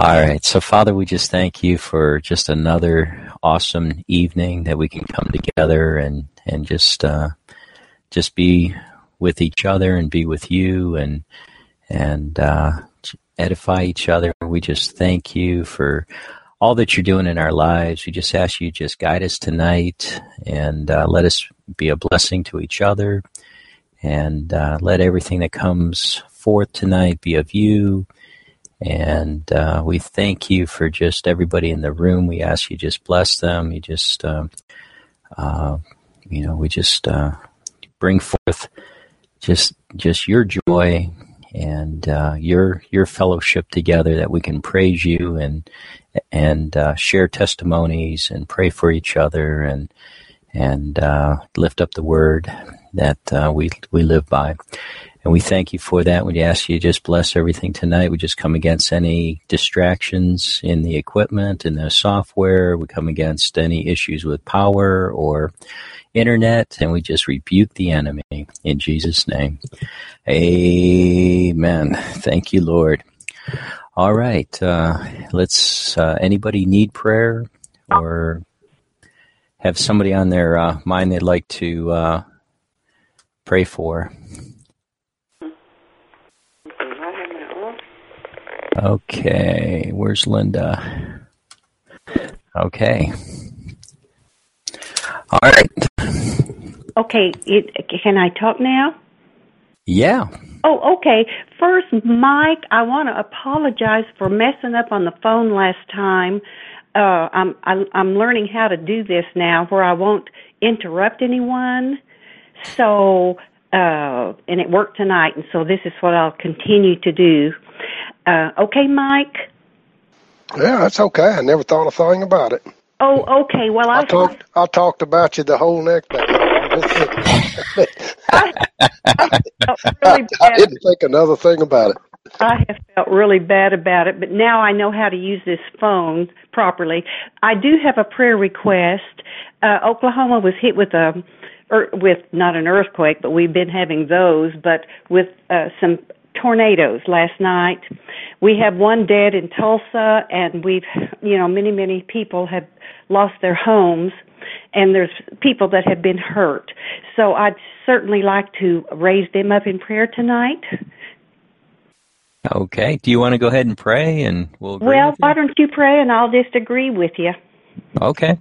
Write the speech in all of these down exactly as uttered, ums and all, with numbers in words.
All right. So, Father, we just thank you for just another awesome evening that we can come together and, and just uh, just be with each other and be with you and and uh, edify each other. We just thank you for all that you're doing in our lives. We just ask you to just guide us tonight and uh, let us be a blessing to each other, and uh, let everything that comes forth tonight be of you. And uh, we thank you for just everybody in the room. We ask you just bless them. You just, uh, uh, you know, we just uh, bring forth just just your joy and uh, your your fellowship together, that we can praise you and and uh, share testimonies and pray for each other and and uh, lift up the word that uh, we we live by. And we thank you for that. We ask you to just bless everything tonight. We just come against any distractions in the equipment and the software. We come against any issues with power or internet, and we just rebuke the enemy in Jesus' name. Amen. Thank you, Lord. All right. Uh, let's, uh, anybody need prayer or have somebody on their uh, mind they'd like to uh, pray for? Okay, where's Linda? Okay. All right. Okay, it, can I talk now? Yeah. Oh, okay. First, Mike, I want to apologize for messing up on the phone last time. Uh, I'm, I'm I'm learning how to do this now, where I won't interrupt anyone. So, uh, and it worked tonight, and so this is what I'll continue to do. Uh, okay, Mike? Yeah, that's okay. I never thought a thing about it. Oh, okay. Well, I, I talked. I talked about you the whole next day. I, I, felt really bad. I didn't think another thing about it. I have felt really bad about it, but now I know how to use this phone properly. I do have a prayer request. Uh, Oklahoma was hit with a, er, with not an earthquake, but we've been having those, but with uh, some tornadoes last night. We have one dead in Tulsa, and we've, you know, many, many people have lost their homes, and there's people that have been hurt. So I'd certainly like to raise them up in prayer tonight. Okay. Do you want to go ahead and pray, and we'll agree Well, with you? why don't you pray, and I'll just agree with you. Okay.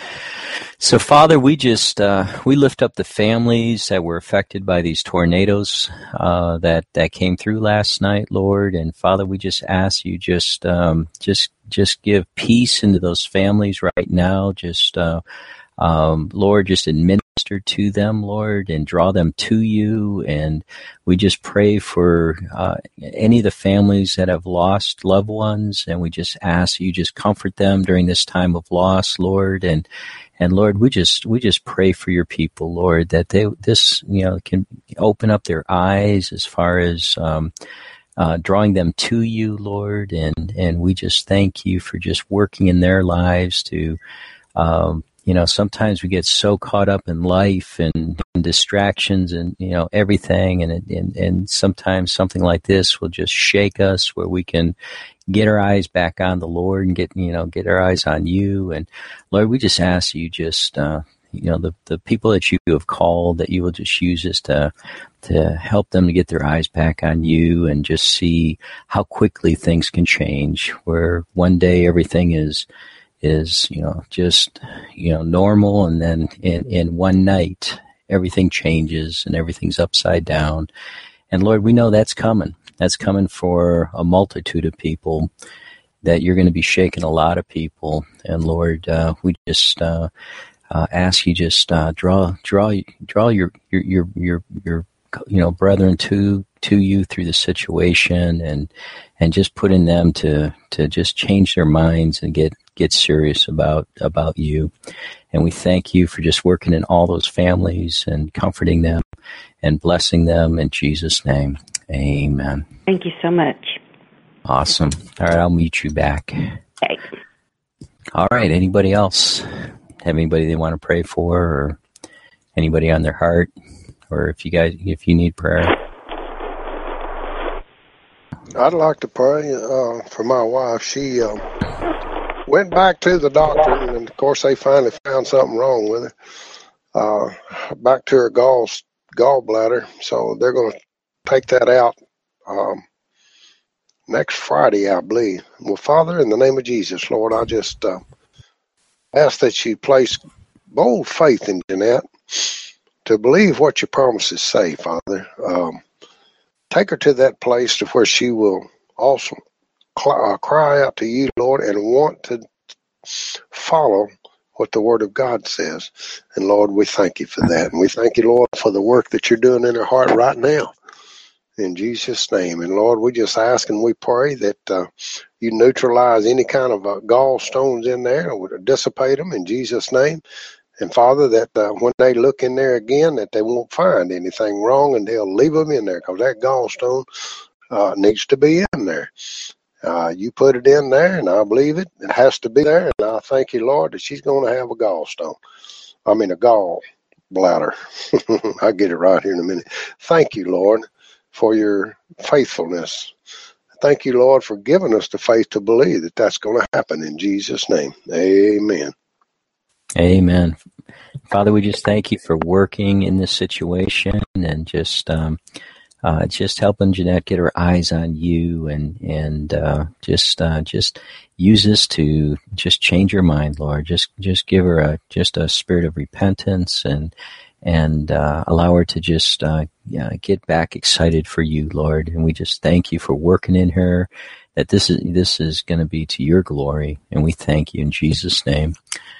So, Father, we just uh, we lift up the families that were affected by these tornadoes uh, that that came through last night, Lord. And Father, we just ask you just um, just just give peace into those families right now. Just uh, um, Lord, just administer to them, Lord, and draw them to you. And we just pray for uh, any of the families that have lost loved ones, and we just ask you just comfort them during this time of loss, Lord. And And Lord, we just we just pray for your people, Lord, that they this you know can open up their eyes as far as um, uh, drawing them to you, Lord, and and we just thank you for just working in their lives to. Um, you know, sometimes we get so caught up in life and, and distractions and, you know, everything. And, and, and sometimes something like this will just shake us, where we can get our eyes back on the Lord and get, you know, get our eyes on you. And Lord, we just ask you just, uh, you know, the, the people that you have called, that you will just use us to, to help them to get their eyes back on you and just see how quickly things can change, where one day everything is, is, you know, just, you know, normal. And then in, in one night, everything changes and everything's upside down. And Lord, we know that's coming. That's coming for a multitude of people, that you're going to be shaking a lot of people. And Lord, uh, we just, uh, uh, ask you just, uh, draw, draw, draw your, your, your, your, your, you know, brethren to, to you through the situation, and, and just put in them to, to just change their minds and get, get serious about, about you. And we thank you for just working in all those families and comforting them and blessing them in Jesus' name. Amen. Thank you so much. Awesome. All right, I'll meet you back. Okay. All right, anybody else have anybody they want to pray for, or anybody on their heart, or if you guys, if you need prayer? I'd like to pray uh, for my wife. She um, went back to the doctor, and of course they finally found something wrong with her. Uh, back to her gall gallbladder, so they're going to take that out um, next Friday, I believe. Well, Father, in the name of Jesus, Lord, I just uh, ask that you place bold faith in Jeanette to believe what your promises say, Father. Um, take her to that place to where she will also cl- uh, cry out to you, Lord, and want to follow what the Word of God says. And Lord, we thank you for that. And we thank you, Lord, for the work that you're doing in her heart right now. In Jesus' name. And Lord, we just ask and we pray that uh, you neutralize any kind of uh, gallstones in there or dissipate them in Jesus' name. And Father, that uh, when they look in there again, that they won't find anything wrong and they'll leave them in there, because that gallstone uh, needs to be in there. Uh, you put it in there, and I believe it. It has to be there, and I thank you, Lord, that she's going to have a gallstone. I mean, a gall bladder. I'll get it right here in a minute. Thank you, Lord, for your faithfulness. Thank you, Lord, for giving us the faith to believe that that's going to happen in Jesus' name. Amen. Amen. Father, we just thank you for working in this situation and just um, uh, just helping Jeanette get her eyes on you, and and uh, just uh, just use this to just change her mind, Lord. Just just give her a just a spirit of repentance, and and uh, allow her to just uh, yeah, get back excited for you, Lord. And we just thank you for working in her, that this is this is going to be to your glory, and we thank you in Jesus' name.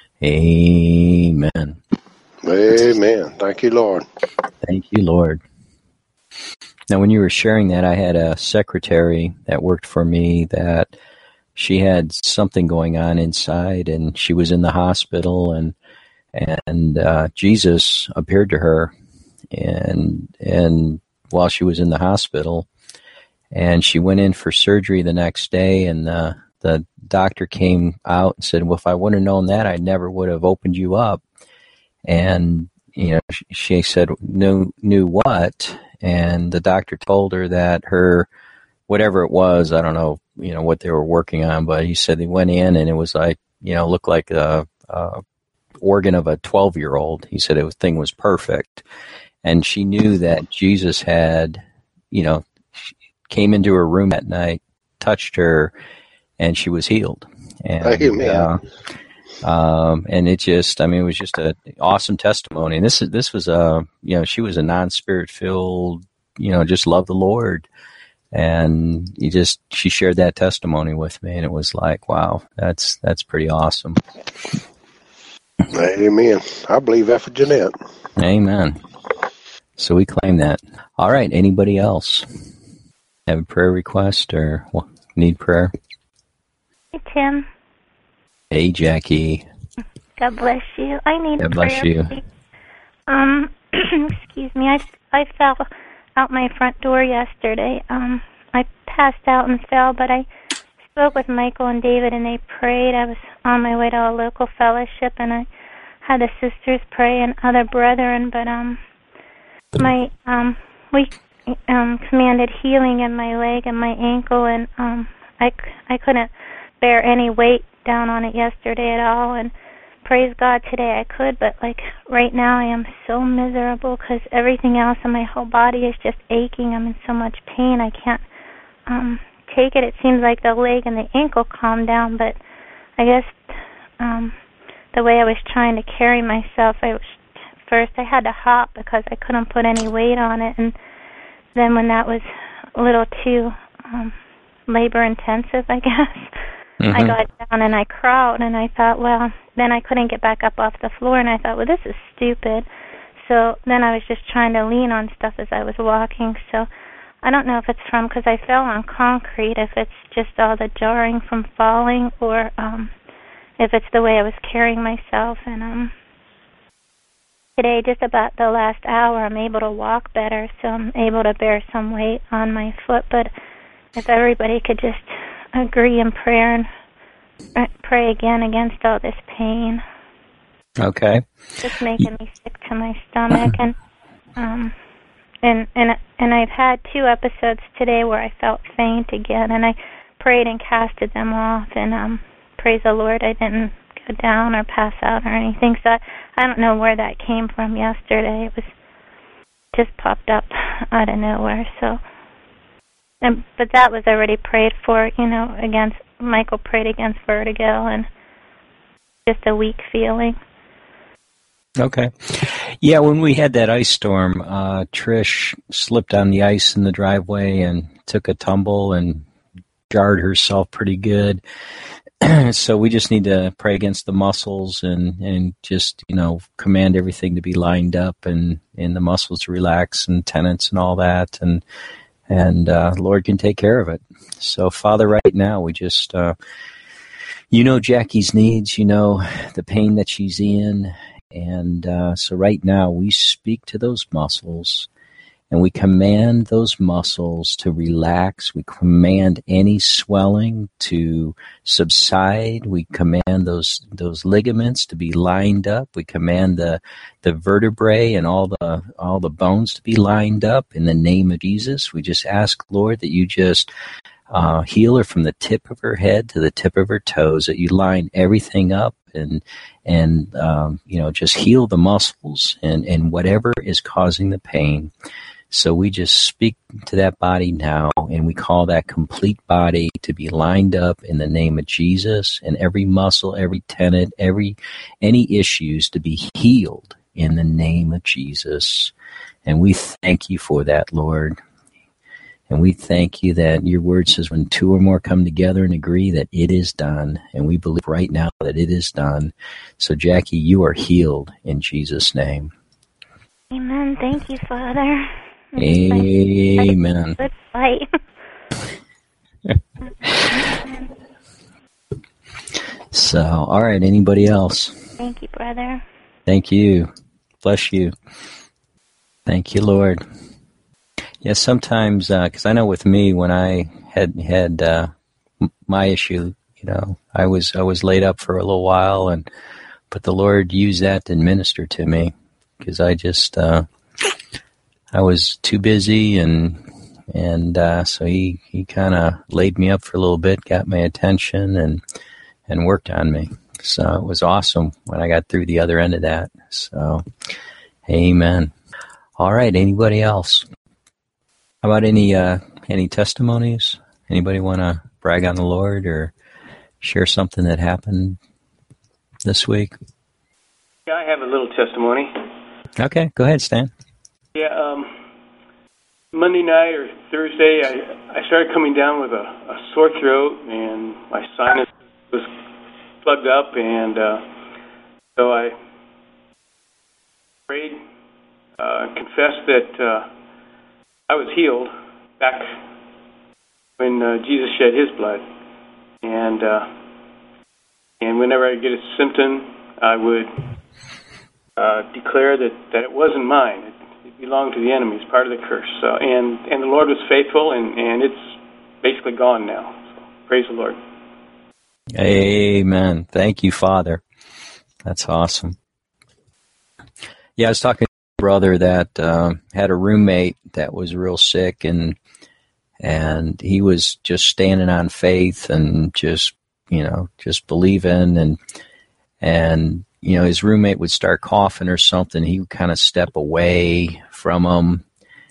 Amen. Amen. Thank you, Lord. Thank you, Lord. Now, when you were sharing that, I had a secretary that worked for me that she had something going on inside, and she was in the hospital, and and uh, Jesus appeared to her, and and while she was in the hospital, and she went in for surgery the next day, and the the doctor came out and said, "Well, if I would have known that, I never would have opened you up." And you know, she said, "Knew knew what?" And the doctor told her that her, whatever it was, I don't know, you know, what they were working on, but he said they went in and it was like, you know, looked like a, a organ of a twelve-year-old. He said the thing was perfect. And she knew that Jesus had, you know, came into her room that night, touched her, and she was healed. And, Amen. uh, Um, and it just, I mean, it was just an awesome testimony. And this is, this was a, you know, she was a non-spirit filled, you know, just love the Lord. And you just, she shared that testimony with me, and it was like, wow, that's, that's pretty awesome. Amen. I believe that for Jeanette. Amen. So we claim that. All right. Anybody else have a prayer request or need prayer? Hey, Tim. Hey, Jackie. God bless you. I need God prayer. bless you. Please. Um, excuse me. I, I fell out my front door yesterday. Um, I passed out and fell, but I spoke with Michael and David, and they prayed. I was on my way to a local fellowship, and I had the sisters pray and other brethren. But um, my um, we um commanded healing in my leg and my ankle, and um, I I couldn't bear any weight down on it yesterday at all, and praise God today I could, but like right now I am so miserable because everything else in my whole body is just aching. I'm in so much pain I can't um take it. It seems like the leg and the ankle calmed down, but I guess um the way I was trying to carry myself, I was first I had to hop because I couldn't put any weight on it, and then when that was a little too um labor intensive, I guess, Mm-hmm. I got down and I crawled, and I thought, well, then I couldn't get back up off the floor, and I thought, well, this is stupid. So then I was just trying to lean on stuff as I was walking. So I don't know if it's from, because I fell on concrete, if it's just all the jarring from falling, or um, if it's the way I was carrying myself. And um, today, just about the last hour, I'm able to walk better, so I'm able to bear some weight on my foot. But if everybody could just agree in prayer and pray again against all this pain. Okay. It's making me sick to my stomach, and um, and and and I've had two episodes today where I felt faint again, and I prayed and casted them off, and um, praise the Lord, I didn't go down or pass out or anything. So I, I don't know where that came from yesterday. It was just popped up out of nowhere. So, and but that was already prayed for. You know, against Michael prayed against vertigo and just a weak feeling. Okay. Yeah, when we had that ice storm, uh, Trish slipped on the ice in the driveway and took a tumble and jarred herself pretty good. So we just need to pray against the muscles and, and just, you know, command everything to be lined up and, and the muscles to relax and tendons and all that. And, and uh, Lord can take care of it. So, Father, right now, we just, uh, you know Jackie's needs, you know the pain that she's in. And uh, so right now we speak to those muscles and we command those muscles to relax. We command any swelling to subside. We command those those ligaments to be lined up. We command the the vertebrae and all the all the bones to be lined up in the name of Jesus. We just ask, Lord, that you just uh, heal her from the tip of her head to the tip of her toes, that you line everything up and and um, you know, just heal the muscles and, and whatever is causing the pain. So we just speak to that body now, and we call that complete body to be lined up in the name of Jesus, and every muscle, every tendon, every any issues to be healed in the name of Jesus. And we thank you for that, Lord. And we thank you that your word says when two or more come together and agree that it is done. And we believe right now that it is done. So, Jackie, you are healed in Jesus' name. Amen. Thank you, Father. Amen. Good fight. So, all right, anybody else? Thank you, brother. Thank you. Bless you. Thank you, Lord. Yes, sometimes, because uh, I know with me, when I had had uh, my issue, you know, I was I was laid up for a little while, and but the Lord used that to minister to me, because I just uh, I was too busy, and and uh, so he he kind of laid me up for a little bit, got my attention, and and worked on me. So it was awesome when I got through the other end of that. So, amen. All right, anybody else? How about any uh, any testimonies? Anybody want to brag on the Lord or share something that happened this week? Yeah, I have a little testimony. Okay, go ahead, Stan. Yeah, um, Monday night or Thursday, I, I started coming down with a, a sore throat, and my sinus was plugged up, and uh, so I prayed, uh, confessed that uh, I was healed back when uh, Jesus shed his blood. And uh, and whenever I get a symptom, I would uh, declare that, that it wasn't mine. It, it belonged to the enemy. It's part of the curse. So, and, and the Lord was faithful, and, and it's basically gone now. So, praise the Lord. Amen. Thank you, Father. That's awesome. Yeah, I was talking brother that uh, had a roommate that was real sick, and and he was just standing on faith and just, you know, just believing, and and you know, his roommate would start coughing or something, he would kind of step away from him,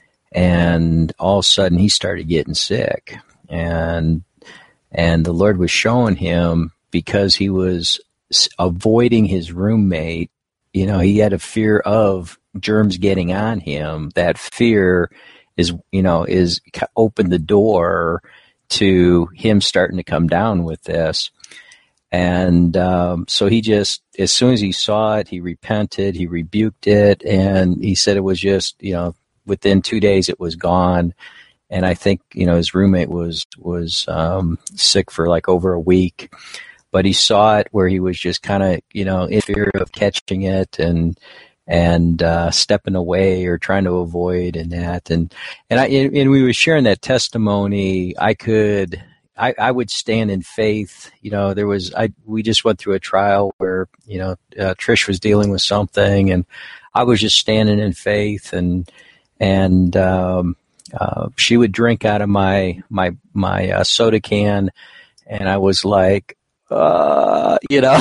and all of a sudden he started getting sick, and and the Lord was showing him, because he was avoiding his roommate, you know, he had a fear of germs getting on him. That fear is, you know, is opened the door to him starting to come down with this. And um, so he just, as soon as he saw it, he repented, he rebuked it, and he said it was just, you know, within two days it was gone. And I think, you know, his roommate was was um, sick for like over a week, but he saw it where he was just kind of, you know, in fear of catching it, and and uh, stepping away or trying to avoid, and that, and and I and we were sharing that testimony. I could, I, I would stand in faith. You know, there was, I we just went through a trial where, you know, uh, Trish was dealing with something, and I was just standing in faith, and and um, uh, she would drink out of my my my uh, soda can, and I was like, uh, you know.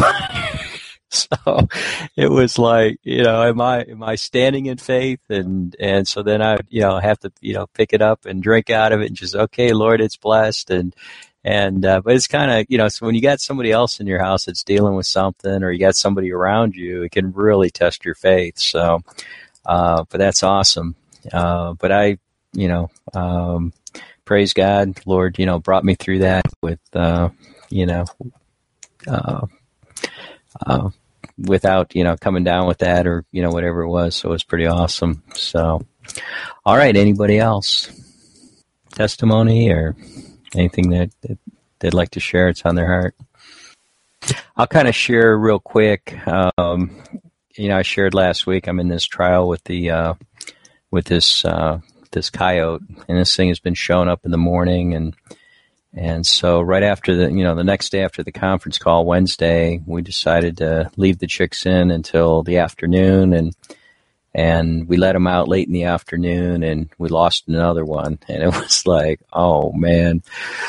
So it was like, you know, am I am I standing in faith? And and so then I, you know, have to, you know, pick it up and drink out of it and just, okay, Lord, it's blessed. And and uh, but it's kind of, you know, so when you got somebody else in your house that's dealing with something, or you got somebody around you, it can really test your faith. So, uh, but that's awesome. Uh, but I, you know, um, praise God, Lord, you know, brought me through that with, uh, you know, uh, uh, without, you know, coming down with that, or, you know, whatever it was. So it was pretty awesome. So, all right. Anybody else? Testimony or anything that, that they'd like to share? It's on their heart. I'll kind of share real quick. Um, you know, I shared last week, I'm in this trial with the, uh, with this, uh, this coyote, and this thing has been showing up in the morning. And, And so right after the, you know, the next day after the conference call, Wednesday, we decided to leave the chicks in until the afternoon, and and we let them out late in the afternoon, and we lost another one. And it was like, oh, man.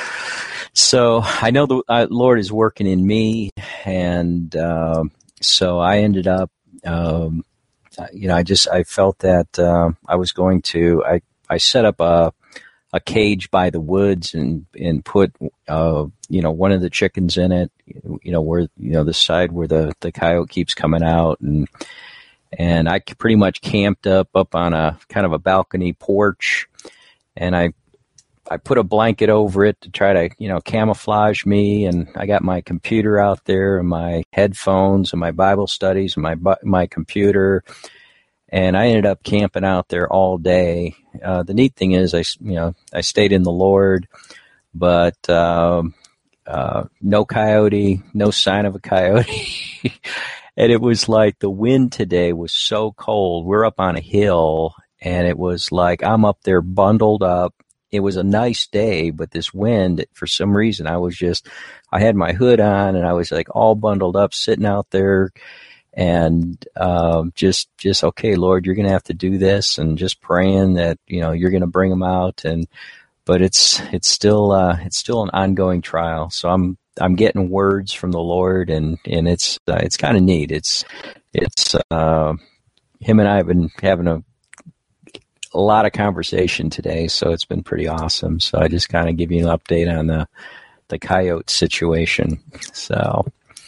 So I know the uh, Lord is working in me, and uh, so I ended up, um, you know, I just, I felt that uh, I was going to, I, I set up a, a cage by the woods and, and put, uh, you know, one of the chickens in it, you know, where, you know, the side where the, the coyote keeps coming out. And, and I pretty much camped up, up on a kind of a balcony porch, and I, I put a blanket over it to try to, you know, camouflage me. And I got my computer out there and my headphones and my Bible studies and my, my computer. And I ended up camping out there all day. Uh, the neat thing is, I, you know, I stayed in the Lord, but um, uh, no coyote, no sign of a coyote. And it was like the wind today was so cold. We're up on a hill, and it was like I'm up there bundled up. It was a nice day, but this wind, for some reason, I was just, I had my hood on, and I was like all bundled up, sitting out there. And um, just, just okay, Lord, you're going to have to do this, and just praying that, you know, you're going to bring them out. And but it's it's still uh, it's still an ongoing trial. So I'm I'm getting words from the Lord, and and it's uh, it's kind of neat. It's it's uh, him and I have been having a a lot of conversation today, so it's been pretty awesome. So I just kind of give you an update on the the coyote situation. So.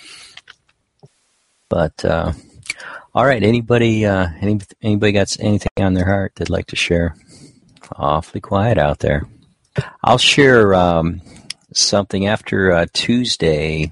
But, uh, all right, anybody, uh, any, anybody got anything on their heart they'd like to share? Awfully quiet out there. I'll share, um, something after, uh, Tuesday,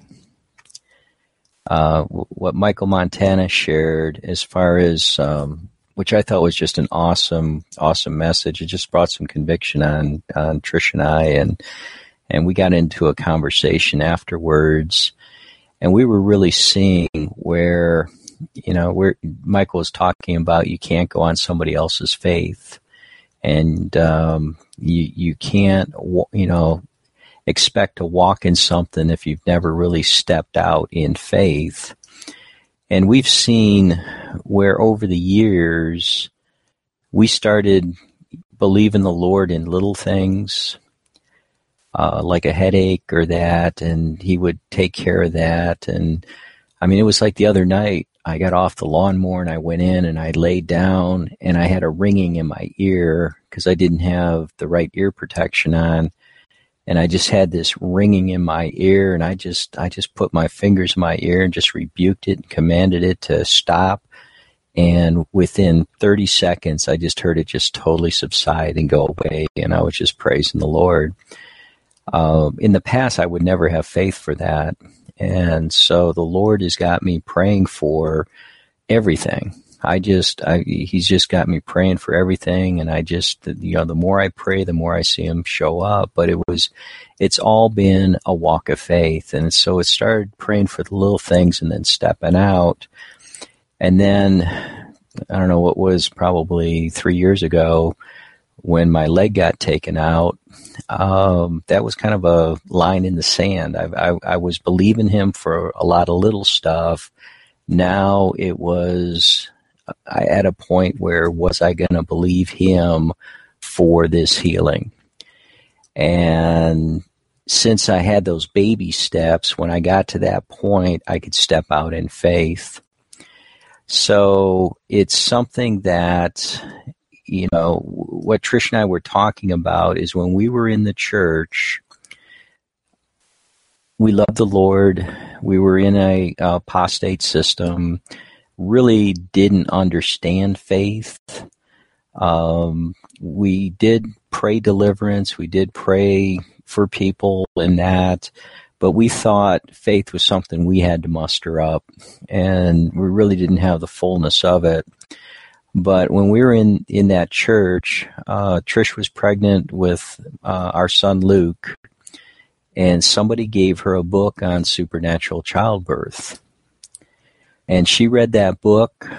uh, what Michael Montana shared as far as, um, which I thought was just an awesome, awesome message. It just brought some conviction on, on Trish and I, and, and we got into a conversation afterwards. And we were really seeing where, you know, where Michael was talking about you can't go on somebody else's faith, and um, you you can't, you know, expect to walk in something if you've never really stepped out in faith. And we've seen where over the years we started believing the Lord in little things. Uh, like a headache or that, and he would take care of that. And I mean, it was like the other night, I got off the lawnmower and I went in and I laid down, and I had a ringing in my ear because I didn't have the right ear protection on. And I just had this ringing in my ear, and I just, I just put my fingers in my ear and just rebuked it and commanded it to stop. And within thirty seconds, I just heard it just totally subside and go away. And I was just praising the Lord. Uh, in the past, I would never have faith for that. And so the Lord has got me praying for everything. I just, I, he's just got me praying for everything. And I just, you know, the more I pray, the more I see him show up. But it was, it's all been a walk of faith. And so it started praying for the little things and then stepping out. And then, I don't know, what was probably three years ago, when my leg got taken out, um, that was kind of a line in the sand. I, I, I was believing him for a lot of little stuff. Now it was, I, at a point where was I going to believe him for this healing? And since I had those baby steps, when I got to that point, I could step out in faith. So it's something that, you know, what Trish and I were talking about is when we were in the church, we loved the Lord. We were in a uh, apostate system, really didn't understand faith. Um, we did pray deliverance. We did pray for people and that, but we thought faith was something we had to muster up, and we really didn't have the fullness of it. But when we were in, in that church, uh, Trish was pregnant with uh, our son Luke, and somebody gave her a book on supernatural childbirth. And she read that book,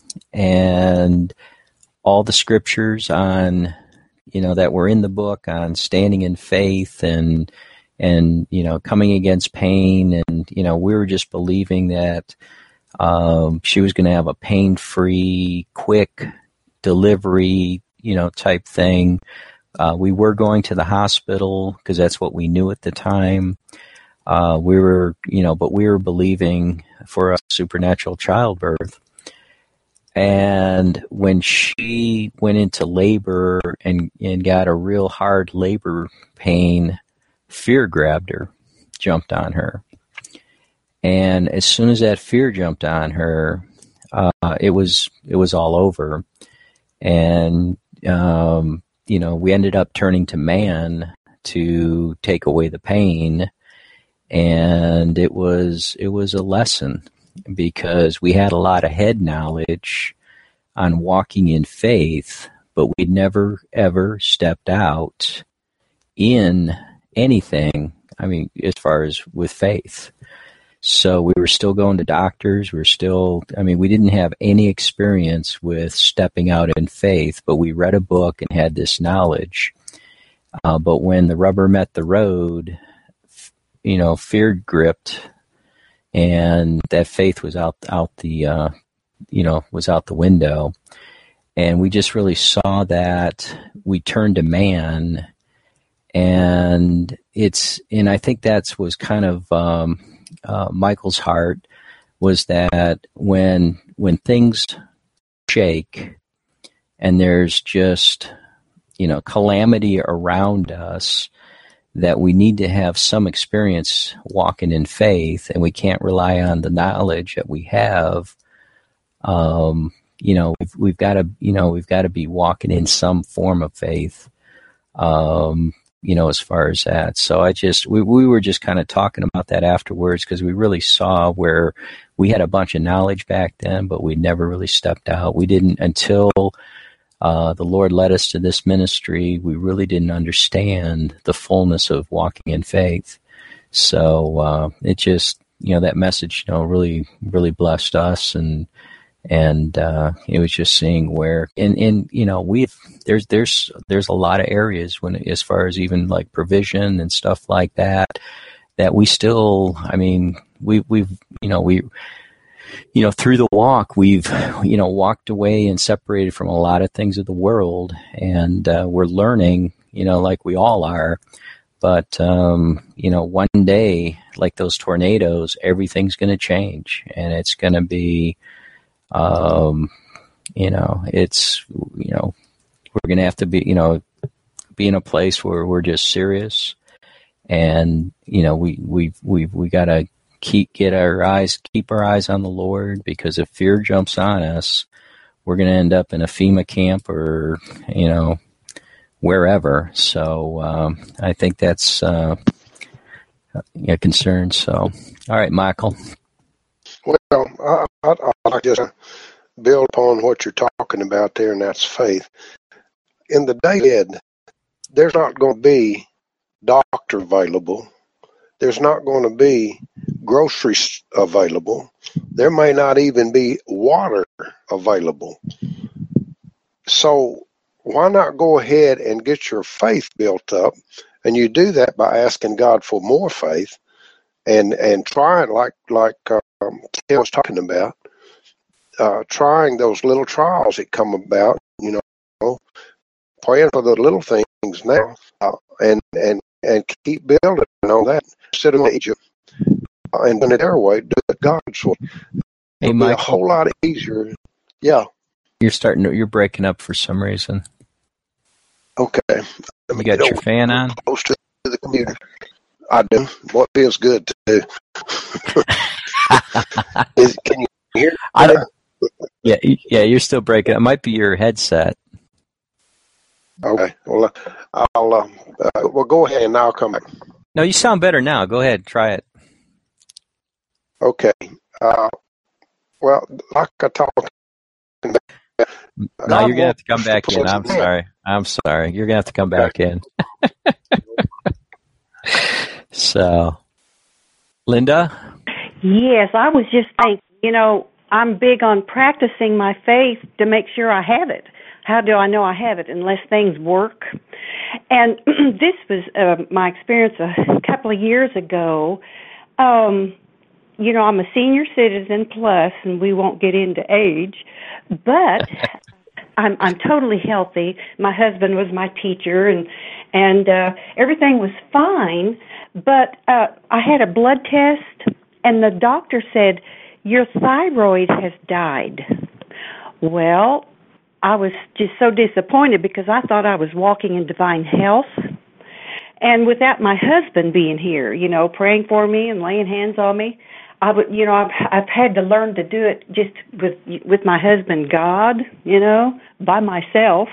and all the scriptures on, you know, that were in the book on standing in faith and, and, you know, coming against pain. And, you know, we were just believing that um, she was going to have a pain-free, quick delivery, you know, type thing. Uh, we were going to the hospital because that's what we knew at the time. Uh, we were, you know, but we were believing for a supernatural childbirth. And when she went into labor and, and got a real hard labor pain, fear grabbed her, jumped on her. And as soon as that fear jumped on her, uh, it was it was all over. And, um, you know, we ended up turning to man to take away the pain. And it was it was a lesson, because we had a lot of head knowledge on walking in faith, but we'd never, ever stepped out in anything, I mean, as far as with faith. So we were still going to doctors. We were still, I mean, we didn't have any experience with stepping out in faith, but we read a book and had this knowledge. Uh, but when the rubber met the road, you know, fear gripped, and that faith was out, out the, uh, you know, was out the window. And we just really saw that we turned to man. And it's, and I think that's was kind of, um, uh, Michael's heart, was that when, when things shake and there's just, you know, calamity around us, that we need to have some experience walking in faith, and we can't rely on the knowledge that we have. Um, you know, we've, we've got to, you know, we've got to be walking in some form of faith, um, you know, as far as that. So I just, we, we were just kind of talking about that afterwards, because we really saw where we had a bunch of knowledge back then, but we never really stepped out. We didn't until Uh, the Lord led us to this ministry. We really didn't understand the fullness of walking in faith. So uh, it just, you know, that message, you know, really, really blessed us, and and uh, it was just seeing where, and, and you know, we've there's there's there's a lot of areas when, as far as even like provision and stuff like that, that we still, I mean, we we've you know we. You know, through the walk, we've, you know, walked away and separated from a lot of things of the world, and uh, we're learning, you know, like we all are. But, um, you know, one day, like those tornadoes, everything's going to change, and it's going to be, um, you know, it's, you know, we're going to have to be, you know, be in a place where we're just serious, and, you know, we, we, we, we got to keep get our eyes keep our eyes on the Lord, because if fear jumps on us, we're going to end up in a FEMA camp or, you know, wherever. So um, I think that's uh, a concern. So, all right, Michael. Well, I, I, I just build upon what you're talking about there, and that's faith. In the day ahead, there's not going to be doctor available. There's not going to be groceries available. There may not even be water available. So why not go ahead and get your faith built up? And you do that by asking God for more faith, and, and trying, like like um, Ken was talking about, uh, trying those little trials that come about, you know, praying for the little things now, uh, and, and, and keep building on that. Instead of Egypt, uh, and doing it their way, do it God's way. Hey, It'll Michael, be a whole lot easier. Yeah. You're starting to, you're breaking up for some reason. Okay. You got your fan on? Close to the computer. I do. What feels good to do. Is, can you hear me? I don't, yeah, yeah, you're still breaking. It might be your headset. Okay. Well, uh, I'll. Uh, uh, well, go ahead and I'll come back. No, you sound better now. Go ahead, try it. Okay. Uh, well, like I talked. No, you're gonna have to come back in. I'm sorry. I'm sorry. You're gonna have to come back in. So, Linda? Yes, I was just thinking, you know, I'm big on practicing my faith to make sure I have it. How do I know I have it unless things work? And this was uh, my experience a couple of years ago. Um, you know, I'm a senior citizen plus, and we won't get into age, but I'm I'm totally healthy. My husband was my teacher, and and uh, everything was fine. But uh, I had a blood test, and the doctor said, your thyroid has died. Well, I was just so disappointed because I thought I was walking in divine health. And without my husband being here, you know, praying for me and laying hands on me, I would, you know, I've I've had to learn to do it just with with my husband, God, you know, by myself.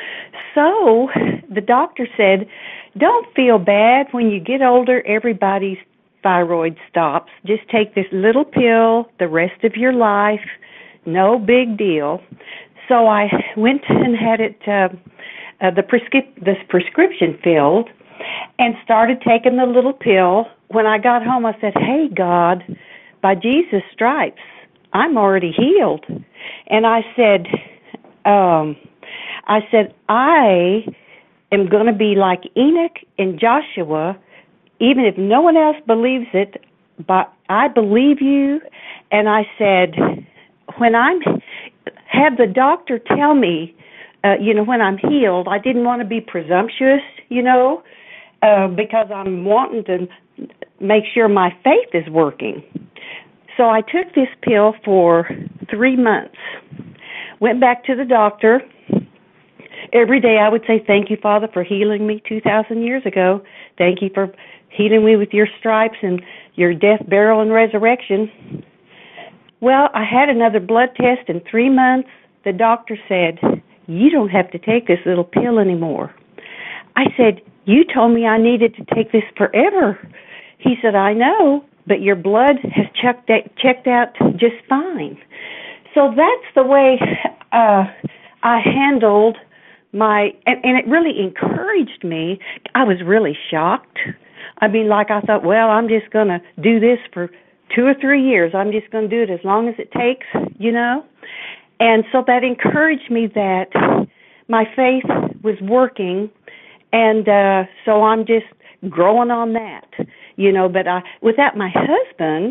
So the doctor said, don't feel bad. When you get older, everybody's thyroid stops. Just take this little pill the rest of your life. No big deal. So I went and had it, uh, uh, the prescri- this prescription filled, and started taking the little pill. When I got home, I said, hey, God, by Jesus' stripes, I'm already healed. And I said, um, I said, I am going to be like Enoch and Joshua, even if no one else believes it, but I believe you. And I said, when I'm, have the doctor tell me, uh, you know, when I'm healed, I didn't want to be presumptuous, you know, uh, because I'm wanting to make sure my faith is working. So I took this pill for three months, went back to the doctor. Every day I would say, thank you, Father, for healing me two thousand years ago. Thank you for healing me with your stripes and your death, burial, and resurrection. Well, I had another blood test in three months. The doctor said, you don't have to take this little pill anymore. I said, you told me I needed to take this forever. He said, I know, but your blood has checked out, checked out just fine. So that's the way uh, I handled my, and, and it really encouraged me. I was really shocked. I mean, like I thought, well, I'm just going to do this for two or three years. I'm just going to do it as long as it takes, you know. And so that encouraged me that my faith was working, and uh, so I'm just growing on that, you know. But I, without my husband,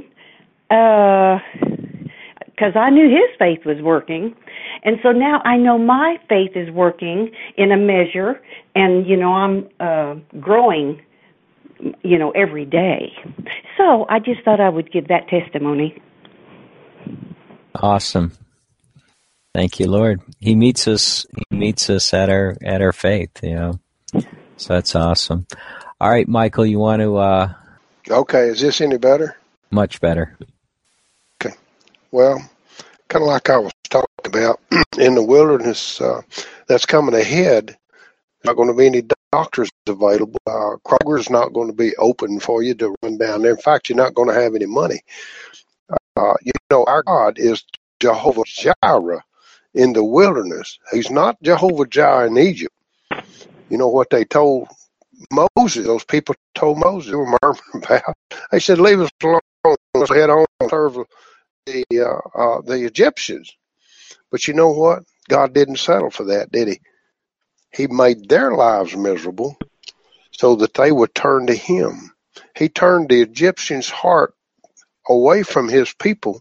because uh, I knew his faith was working, and so now I know my faith is working in a measure, and, you know, I'm uh, growing, you know, every day. So I just thought I would give that testimony. Awesome. Thank you, Lord. He meets us. He meets us at our at our faith. You know, so that's awesome. All right, Michael, you want to? Uh, okay, is this any better? Much better. Okay. Well, kind of like I was talking about in the wilderness uh, that's coming ahead. There's not going to be any doctors available. Uh, Kroger's not going to be open for you to run down there. In fact, you're not going to have any money. Uh, you know, our God is Jehovah Jireh in the wilderness. He's not Jehovah Jireh in Egypt. You know what they told Moses, those people told Moses, they were murmuring about. They said, leave us alone, let's head on and serve the, uh, uh, the Egyptians. But you know what? God didn't settle for that, did he? He made their lives miserable so that they would turn to him. He turned the Egyptians' heart away from his people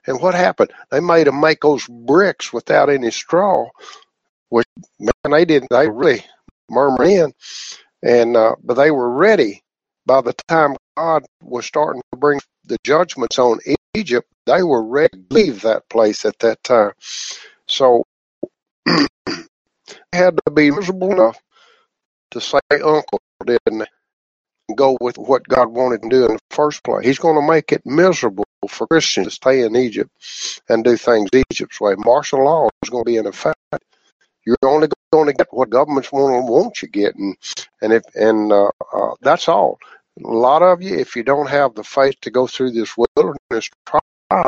And what happened? They made them make those bricks without any straw, which, man, they didn't, they really murmured in. And, uh, but they were ready by the time God was starting to bring the judgments on Egypt. They were ready to leave that place at that time. So they had to be miserable enough to say uncle, didn't they? And go with what God wanted to do in the first place. He's going to make it miserable for Christians to stay in Egypt and do things Egypt's way. Martial law is going to be in effect. You're only going to get what governments want, want you get, and and if and uh, uh, that's all. A lot of you, if you don't have the faith to go through this wilderness trial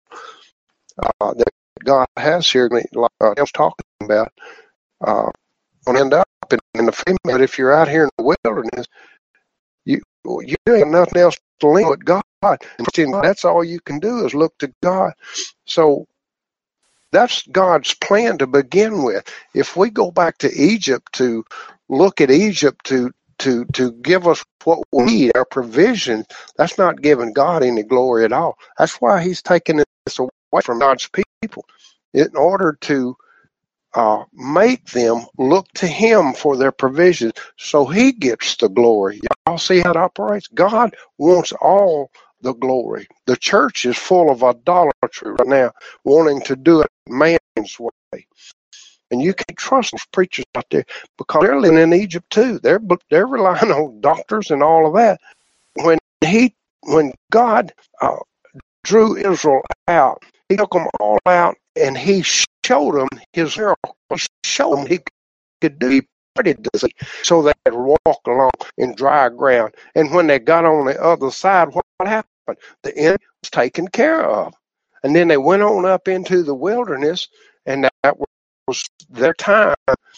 uh, that God has here, like uh, I was talking about, uh, going to end up in, in the female. But if you're out here in the wilderness, you you ain't nothing else to lean but God. And that's all you can do is look to God. So that's God's plan to begin with. If we go back to Egypt to look at Egypt to to to give us what we need, our provision, that's not giving God any glory at all. That's why He's taking this away from God's people, in order to uh, make them look to Him for their provision, so He gets the glory. Y'all see how it operates? God wants all the glory. The church is full of idolatry right now, wanting to do it man's way. And you can't trust those preachers out there, because they're living in Egypt too. They're they're relying on doctors and all of that. When he, when God uh, drew Israel out, He took them all out, and He showed them His miracle. He showed them He could do. He parted the sea so they could walk along in dry ground. And when they got on the other side, what happened? The enemy was taken care of. And then they went on up into the wilderness, and that was their time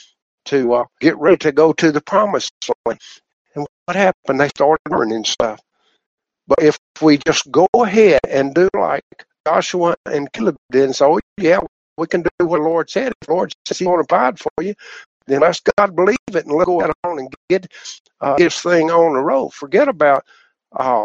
to uh, get ready to go to the promised land. And what happened? They started learning stuff. But if we just go ahead and do like Joshua and Caleb did and say, oh, yeah, we can do what the Lord said. If the Lord says He won't provide for you, then let God believe it and let's go out on and get uh, this thing on the road. Forget about uh,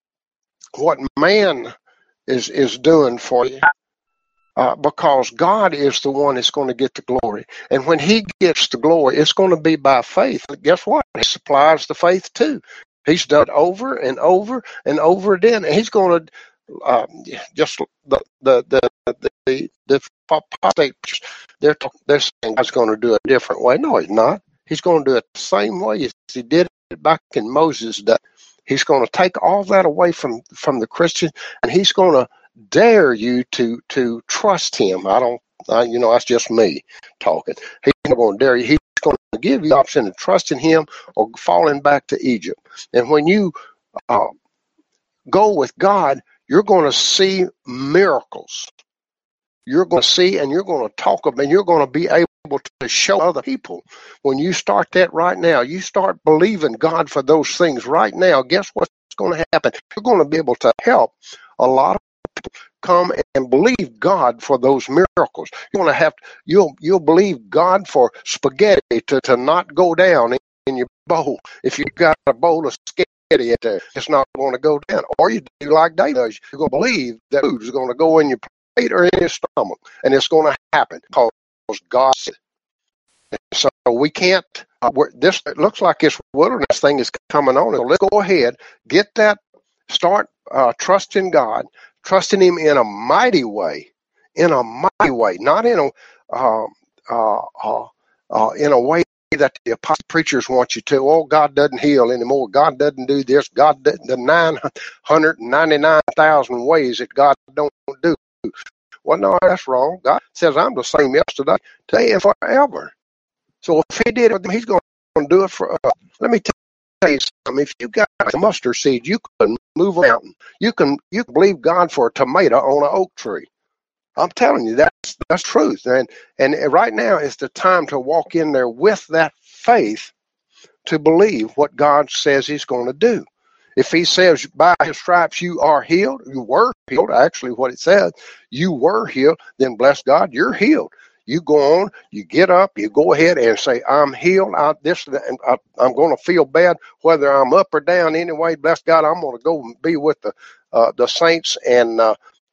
what man is is doing for you, uh, because God is the one that's going to get the glory. And when He gets the glory, it's going to be by faith. But guess what? He supplies the faith too. He's done it over and over and over again. And He's going to uh, just the the the the the, the apostate. They're they're saying God's going to do it a different way. No, He's not. He's going to do it the same way as He did it back in Moses' day. He's going to take all that away from, from the Christian, and He's going to dare you to to trust Him. I don't, I, you know, that's just me talking. He's not going to dare you. He's going to give you the option of trusting Him or falling back to Egypt. And when you uh, go with God, you're going to see miracles. You're going to see, and you're going to talk about, and you're going to be able to show other people. When you start that right now, you start believing God for those things right now, guess what's going to happen? You're going to be able to help a lot of people come and believe God for those miracles. You're going to have, you'll you'll believe God for spaghetti to, to not go down in, in your bowl. If you've got a bowl of spaghetti there, it's not going to go down. Or you do like David does. You're going to believe that food is going to go in your or in his stomach, and it's going to happen because God said. So we can't. Uh, this it looks like this wilderness thing is coming on. So let's go ahead, get that, start uh, trusting God, trusting Him in a mighty way, in a mighty way, not in a uh, uh, uh, uh, in a way that the apostle preachers want you to. Oh, God doesn't heal anymore. God doesn't do this. God doesn't, the nine hundred ninety-nine thousand ways that God don't do. Well, no, that's wrong. God says, I'm the same yesterday, today, and forever. So if He did it, He's going to do it for us. Let me tell you something. If you got a mustard seed, you can move a mountain. You can you can believe God for a tomato on an oak tree. I'm telling you, that's that's truth. And and right now is the time to walk in there with that faith to believe what God says He's going to do. If He says, by His stripes you are healed, you were healed, actually what it says, you were healed, then bless God, you're healed. You go on, you get up, you go ahead and say, I'm healed. I, this, I, I'm going to feel bad whether I'm up or down anyway. Bless God, I'm going to go and be with the uh, the saints and uh,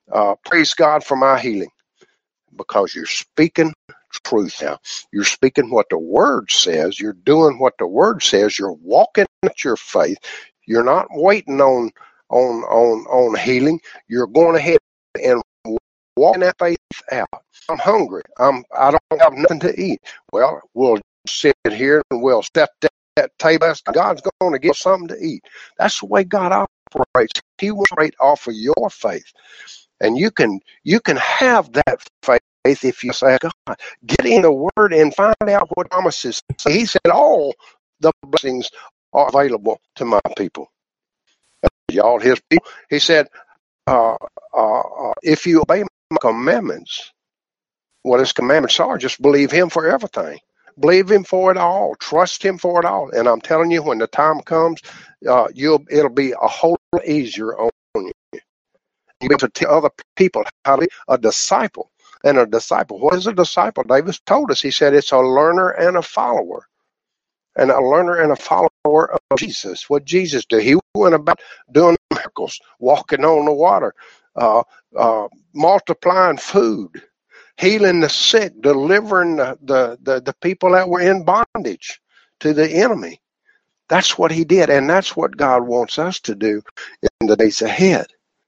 uh, praise God for my healing, because you're speaking truth now. You're speaking what the Word says. You're doing what the Word says. You're walking at your faith. You're not waiting on on on on healing. You're going ahead and walking that faith out. I'm hungry. I'm I don't have nothing to eat. Well, we'll sit here and we'll set that, that table. God's going to give us something to eat. That's the way God operates. He will operate off of your faith, and you can you can have that faith if you say, God, get in the Word and find out what promises say. He said all the blessings are available to my people. Y'all, His people. He said, uh, uh, uh, if you obey my commandments, what His commandments are, just believe Him for everything. Believe Him for it all. Trust Him for it all. And I'm telling you, when the time comes, uh, you'll it'll be a whole lot easier on you. You'll be able to tell other people how to be a disciple. And a disciple, what is a disciple? David told us, he said, it's a learner and a follower. And a learner and a follower of Jesus. What Jesus did, He went about doing miracles, walking on the water, uh, uh, multiplying food, healing the sick, delivering the, the, the, the people that were in bondage to the enemy. That's what He did, and that's what God wants us to do in the days ahead.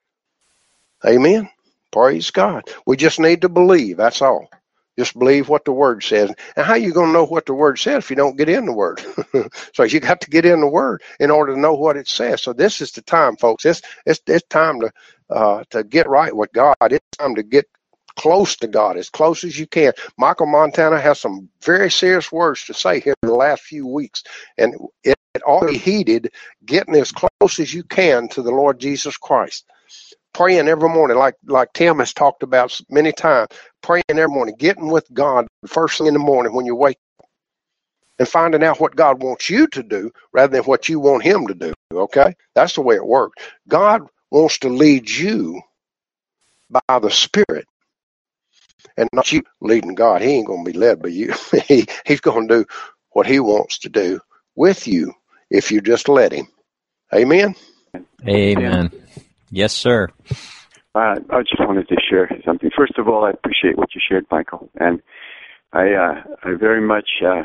Amen. Praise God. We just need to believe. That's all. Just believe what the Word says. And how are you going to know what the Word says if you don't get in the Word? So you got to get in the Word in order to know what it says. So this is the time, folks. It's it's, it's time to uh, to get right with God. It's time to get close to God, as close as you can. Michael Montana has some very serious words to say here in the last few weeks, and it, it all be heeded, getting as close as you can to the Lord Jesus Christ. Praying every morning, like like Tim has talked about many times, praying every morning, getting with God first thing in the morning when you wake up, and finding out what God wants you to do rather than what you want Him to do, okay? That's the way it works. God wants to lead you by the Spirit, and not you leading God. He ain't going to be led by you. he, he's going to do what He wants to do with you if you just let Him. Amen? Amen. Yes, sir. Uh, I just wanted to share something. First of all, I appreciate what you shared, Michael, and I, uh, I very much uh,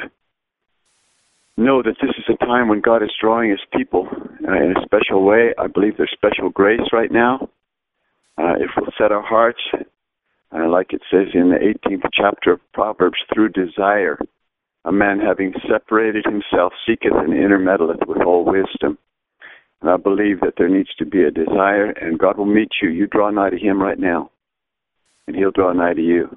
know that this is a time when God is drawing His people uh, in a special way. I believe there's special grace right now. Uh, if we'll set our hearts, uh, like it says in the eighteenth chapter of Proverbs, through desire, a man having separated himself seeketh and intermeddleth with all wisdom. And I believe that there needs to be a desire, and God will meet you. You draw nigh to Him right now, and He'll draw nigh to you.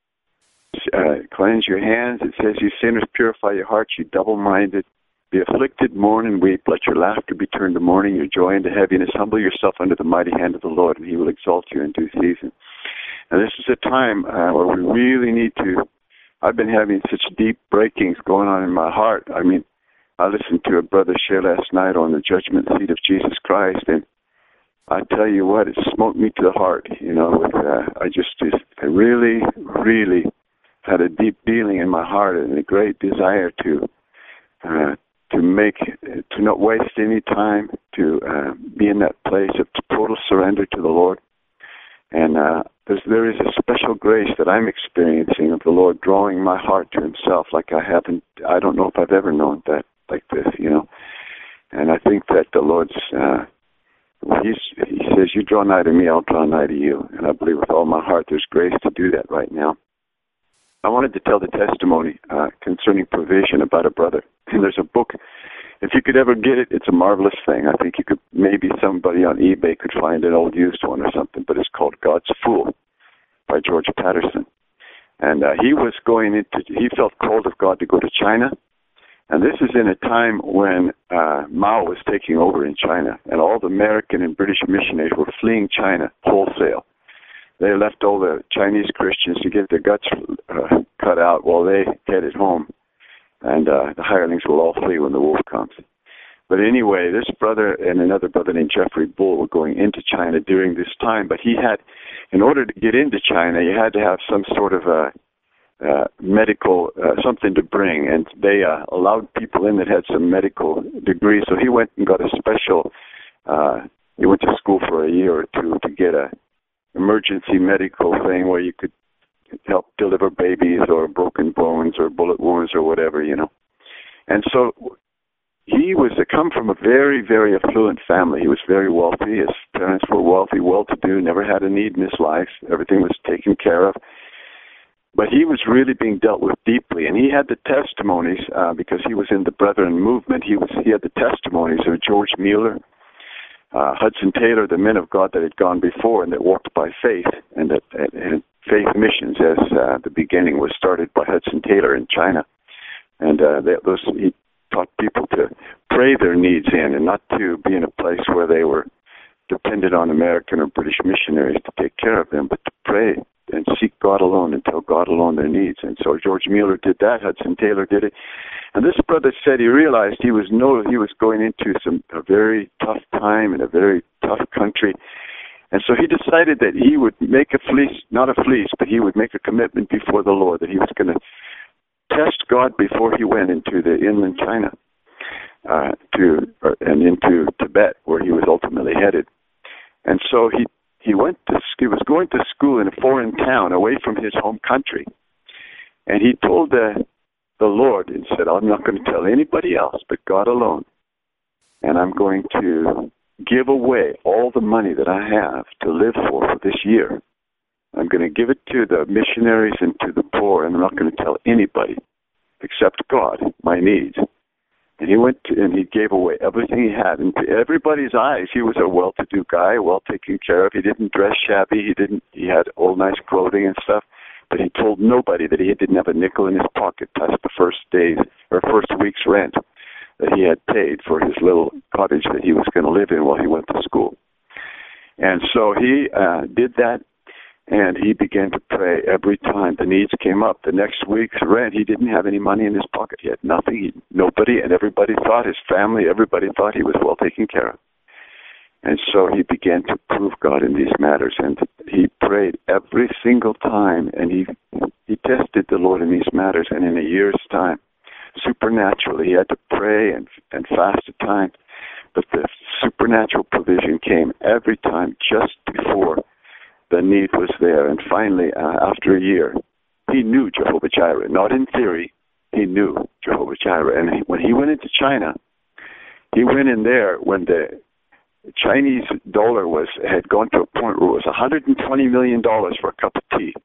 Uh, cleanse your hands. It says, you sinners, purify your hearts, you double-minded. Be afflicted, mourn, and weep. Let your laughter be turned to mourning, your joy into heaviness. Humble yourself under the mighty hand of the Lord, and He will exalt you in due season. And this is a time uh, where we really need to, I've been having such deep breakings going on in my heart. I mean, I listened to a brother share last night on the judgment seat of Jesus Christ, and I tell you what, it smote me to the heart. You know, with, uh, I just, just I really, really had a deep feeling in my heart and a great desire to uh, to make, to not waste any time, to uh, be in that place of total surrender to the Lord. And uh, there's, there is a special grace that I'm experiencing of the Lord drawing my heart to Himself like I haven't, I don't know if I've ever known that. Like this, you know, and I think that the Lord's, uh, he's, He says, you draw nigh to me, I'll draw nigh to you, and I believe with all my heart there's grace to do that right now. I wanted to tell the testimony uh, concerning provision about a brother, and there's a book, if you could ever get it, it's a marvelous thing. I think you could, maybe somebody on eBay could find an old used one or something, but it's called God's Fool by George Patterson, and uh, he was going into, he felt called of God to go to China. And this is in a time when uh, Mao was taking over in China, and all the American and British missionaries were fleeing China wholesale. They left all the Chinese Christians to get their guts uh, cut out while they headed home. And uh, the hirelings will all flee when the wolf comes. But anyway, this brother and another brother named Jeffrey Bull were going into China during this time. But he had, in order to get into China, you had to have some sort of a Uh, medical, uh, something to bring, and they uh, allowed people in that had some medical degrees. So he went and got a special, uh, he went to school for a year or two to get a emergency medical thing where you could help deliver babies or broken bones or bullet wounds or whatever, you know. And so he was to come from a very, very affluent family. He was very wealthy. His parents were wealthy, well-to-do, never had a need in his life. Everything was taken care of. But he was really being dealt with deeply, and he had the testimonies uh, because he was in the Brethren movement. He was he had the testimonies of George Mueller, uh, Hudson Taylor, the men of God that had gone before and that walked by faith, and that and faith missions, as uh, the beginning was started by Hudson Taylor in China, and uh, they, those he taught people to pray their needs in, and not to be in a place where they were dependent on American or British missionaries to take care of them, but to pray and seek God alone and tell God alone their needs. And so George Mueller did that. Hudson Taylor did it. And this brother said he realized he was no, he was going into some a very tough time in a very tough country. And so he decided that he would make a fleece, not a fleece, but he would make a commitment before the Lord that he was going to test God before he went into the inland China uh, to or, and into Tibet, where he was ultimately headed. And so he He went to he was going to school in a foreign town away from his home country, and he told the the Lord and said, "I'm not going to tell anybody else but God alone, and I'm going to give away all the money that I have to live for for this year. I'm going to give it to the missionaries and to the poor, and I'm not going to tell anybody except God my needs." And he went to, and he gave away everything he had. And to everybody's eyes, he was a well-to-do guy, well taken care of. He didn't dress shabby. He didn't. He had all nice clothing and stuff. But he told nobody that he didn't have a nickel in his pocket past the first days or first week's rent that he had paid for his little cottage that he was going to live in while he went to school. And so he uh, did that. And he began to pray every time the needs came up. The next week's rent, he didn't have any money in his pocket. He had nothing, he, nobody, and everybody thought, his family, everybody thought he was well taken care of. And so he began to prove God in these matters. And he prayed every single time, and he he tested the Lord in these matters. And in a year's time, supernaturally, he had to pray and, and fast at times. But the supernatural provision came every time just before the need was there. And finally, uh, after a year, he knew Jehovah Jireh. Not in theory, he knew Jehovah Jireh. And he, when he went into China, he went in there when the Chinese dollar was had gone to a point where it was one hundred twenty million dollars for a cup of tea.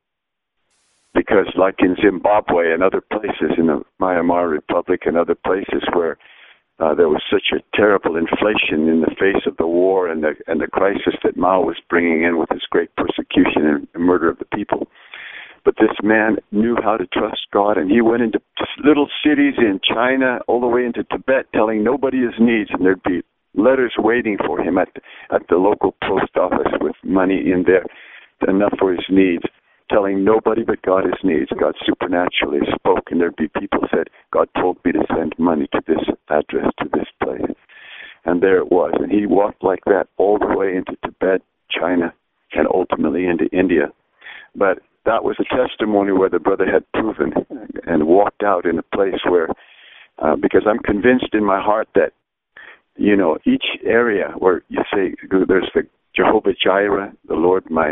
Because like in Zimbabwe and other places, in the Myanmar Republic and other places where Uh, there was such a terrible inflation in the face of the war and the and the crisis that Mao was bringing in with his great persecution and murder of the people. But this man knew how to trust God, and he went into little cities in China all the way into Tibet telling nobody his needs, and there'd be letters waiting for him at the, at the local post office with money in there, enough for his needs, telling nobody but God his needs. God supernaturally spoke, and there'd be people said, God told me to send money to this address, to this place. And there it was. And he walked like that all the way into Tibet, China, and ultimately into India. But that was a testimony where the brother had proven and walked out in a place where, uh, because I'm convinced in my heart that, you know, each area where you say, there's the Jehovah Jireh, the Lord my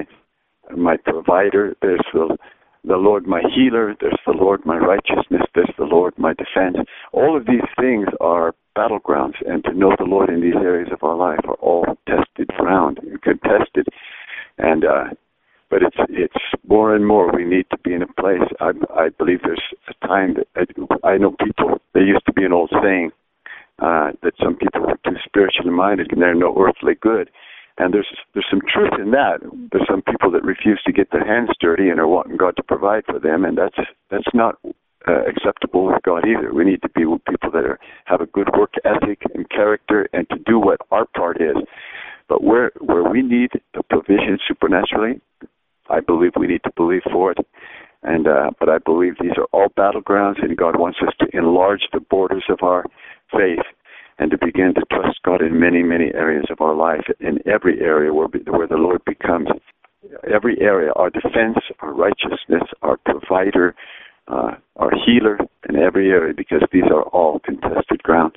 my provider, there's the, the Lord my healer, there's the Lord my righteousness, there's the Lord my defense. All of these things are battlegrounds, and to know the Lord in these areas of our life are all tested ground, contested. And uh, but it's it's more and more we need to be in a place. I, I believe there's a time that I, I know people. There used to be an old saying uh, that some people were too spiritually minded and they're no earthly good. And there's there's some truth in that. There's some people that refuse to get their hands dirty and are wanting God to provide for them, and that's that's not uh, acceptable with God either. We need to be with people that are have a good work ethic and character, and to do what our part is. But where where we need the provision supernaturally, I believe we need to believe for it. And uh, but I believe these are all battlegrounds, and God wants us to enlarge the borders of our faith, and to begin to trust God in many, many areas of our life, in every area where where the Lord becomes, every area, our defense, our righteousness, our provider, uh, our healer, in every area, because these are all contested ground.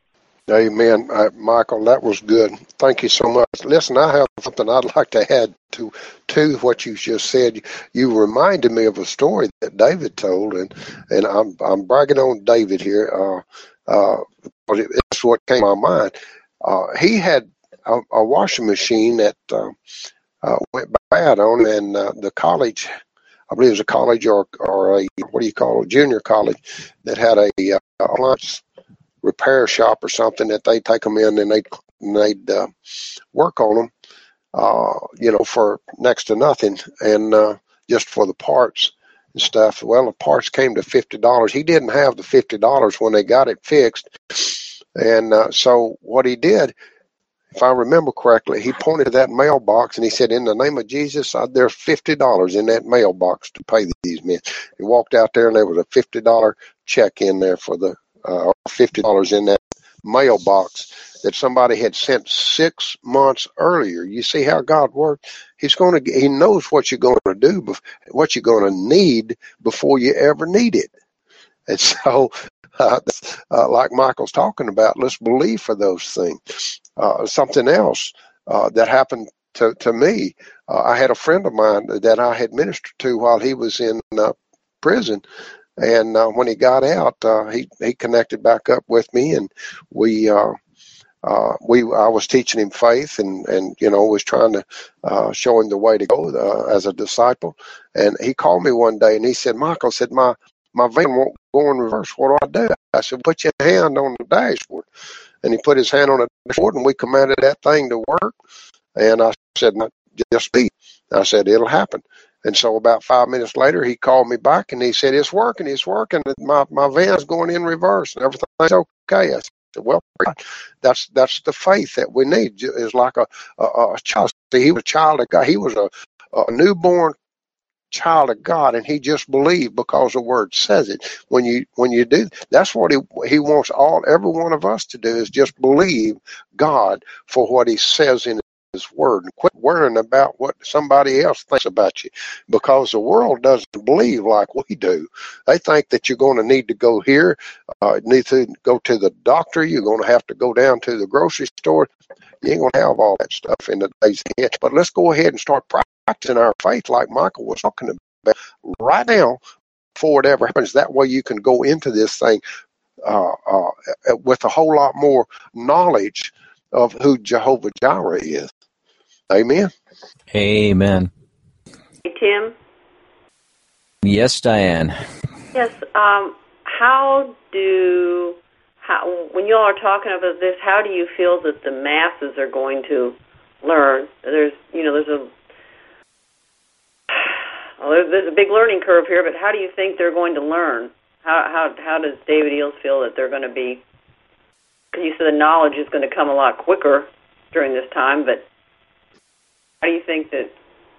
Amen. Uh, Michael, that was good. Thank you so much. Listen, I have something I'd like to add to to what you just said, you reminded me of a story that David told, and and I'm I'm bragging on David here. Uh, uh, but it, it's what came to my mind. Uh, he had a, a washing machine that uh, uh, went bad on, and uh, the college, I believe it was a college or or a what do you call it, a junior college, that had a uh, appliance repair shop or something that they'd take them in and they'd they'd uh, work on them. Uh, you know, for next to nothing, and uh, just for the parts and stuff. Well, the parts came to fifty dollars. He didn't have the fifty dollars when they got it fixed, and uh, so what he did, if I remember correctly, he pointed to that mailbox and he said, "In the name of Jesus, uh, there's fifty dollars in that mailbox to pay these men." He walked out there and there was a fifty dollars check in there for the uh, fifty dollars in that mailbox that somebody had sent six months earlier. You see how God works? He's going to, he knows what you're going to do, what you're going to need before you ever need it. And so, uh, uh, like Michael's talking about, let's believe for those things. Uh, something else uh, that happened to, to me, uh, I had a friend of mine that I had ministered to while he was in uh, prison. And uh, when he got out, uh, he, he connected back up with me, and we, uh, Uh, we, I was teaching him faith, and, and you know, was trying to uh, show him the way to go uh, as a disciple. And he called me one day, and he said, "Michael," said, my my van won't go in reverse. What do I do?" I said, "Put your hand on the dashboard." And he put his hand on the dashboard, and we commanded that thing to work. And I said, "Just be." I said, "It'll happen." And so about five minutes later, he called me back, and he said, "It's working, it's working. My my van's going in reverse, and everything's okay." I said, "Well, that's that's the faith that we need. Is like a, a, a child. See, he was a child of God. He was a, a newborn child of God, and he just believed because the Word says it. When you when you do, that's what he he wants all every one of us to do, is just believe God for what He says in His Word, and quit worrying about what somebody else thinks about you, because the world doesn't believe like we do. They think that you're going to need to go here, uh, need to go to the doctor, you're going to have to go down to the grocery store. You ain't going to have all that stuff in the days ahead. But let's go ahead and start practicing our faith like Michael was talking about right now before it ever happens. That way you can go into this thing uh, uh, with a whole lot more knowledge of who Jehovah Jireh is. Amen. Amen. Hey, Tim. Yes, Diane. Yes. Um, how do how when you all are talking about this, how do you feel that the masses are going to learn? There's you know there's a well, there's, there's a big learning curve here, but how do you think they're going to learn? How how how does David Eels feel that they're going to be? Because you said the knowledge is going to come a lot quicker during this time, but how do you think that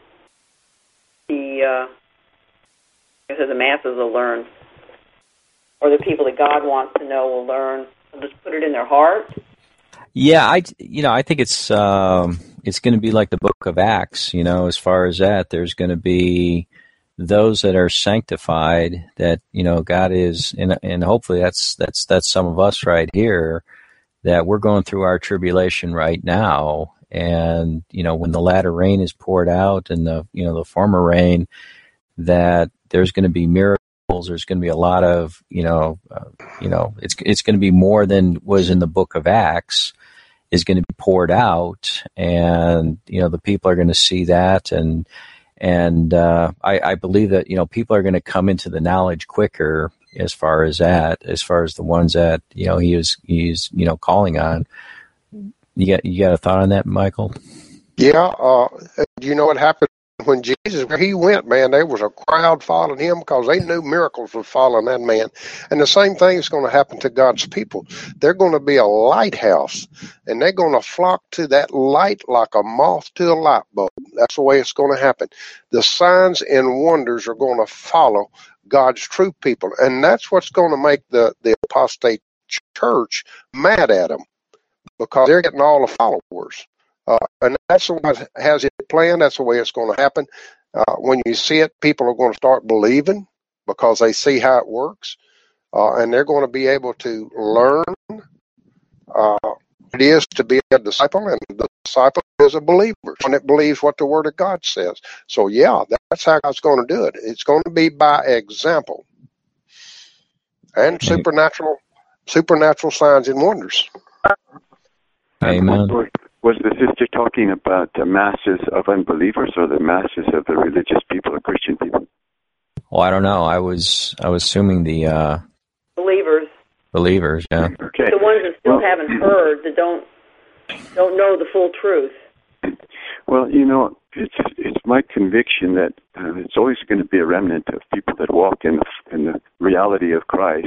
the uh, I said the masses will learn, or the people that God wants to know will learn? Will just put it in their heart? Yeah, I you know I think it's um, it's going to be like the Book of Acts. You know, as far as that, there's going to be those that are sanctified, that you know God is, and and hopefully that's that's that's some of us right here, that we're going through our tribulation right now. And, you know, when the latter rain is poured out and the, you know, the former rain, that there's going to be miracles. There's going to be a lot of, you know, uh, you know, it's, it's going to be more than was in the Book of Acts is going to be poured out. And, you know, the people are going to see that. And, and, uh, I, I believe that, you know, people are going to come into the knowledge quicker as far as that, as far as the ones that, you know, he is, he's, you know, calling on. You got you got a thought on that, Michael? Yeah. Uh, do you know what happened when Jesus, where he went, man, there was a crowd following him because they knew miracles were following that man. And the same thing is going to happen to God's people. They're going to be a lighthouse, and they're going to flock to that light like a moth to a light bulb. That's the way it's going to happen. The signs and wonders are going to follow God's true people. And that's what's going to make the, the apostate church mad at them, because they're getting all the followers. Uh, and that's the way it has it planned. That's the way it's going to happen. Uh, when you see it, people are going to start believing because they see how it works. Uh, and they're going to be able to learn uh, what it is to be a disciple. And the disciple is is a believer, one that believes what the Word of God says. So, yeah, that's how God's going to do it. It's going to be by example and supernatural, supernatural signs and wonders. Amen. Was the sister talking about the masses of unbelievers or the masses of the religious people or Christian people? Well, I don't know. I was I was assuming the uh, believers. Believers, yeah. Okay. The ones that still well, haven't heard, that don't don't know the full truth. Well, you know, it's it's my conviction that uh, it's always going to be a remnant of people that walk in the, in the reality of Christ.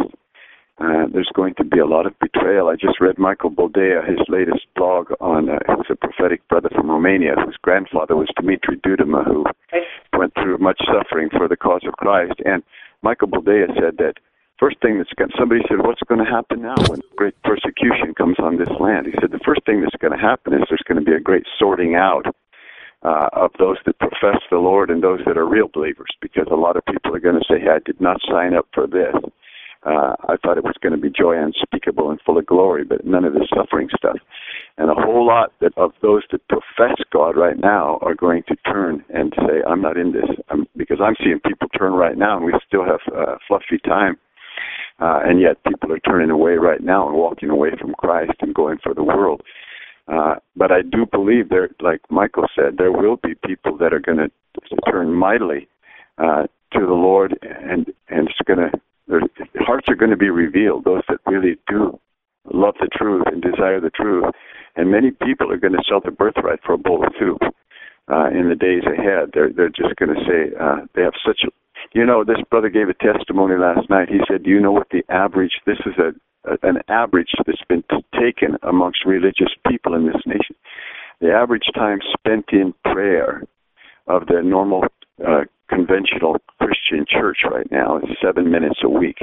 Uh, there's going to be a lot of betrayal. I just read Michael Boldea, his latest blog on, uh, he was a prophetic brother from Romania, whose grandfather was Dimitri Dudema, who went through much suffering for the cause of Christ. And Michael Boldea said that first thing that's going, somebody said, what's going to happen now when great persecution comes on this land? He said, the first thing that's going to happen is there's going to be a great sorting out uh, of those that profess the Lord and those that are real believers, because a lot of people are going to say, hey, I did not sign up for this. Uh, I thought it was going to be joy unspeakable and full of glory, but none of this suffering stuff. And a whole lot that of those that profess God right now are going to turn and say, I'm not in this. I'm, because I'm seeing people turn right now, and we still have uh, fluffy time. Uh, and yet people are turning away right now and walking away from Christ and going for the world. Uh, but I do believe there, like Michael said, there will be people that are going to turn mightily uh, to the Lord, and, and it's going to, their hearts are going to be revealed, those that really do love the truth and desire the truth. And many people are going to sell their birthright for a bowl of soup uh, in the days ahead. They're they're just going to say uh, they have such a, you know, this brother gave a testimony last night. He said, do you know what the average, this is a, a an average that's been t- taken amongst religious people in this nation. The average time spent in prayer of the normal uh, conventional Christian church right now is seven minutes a week.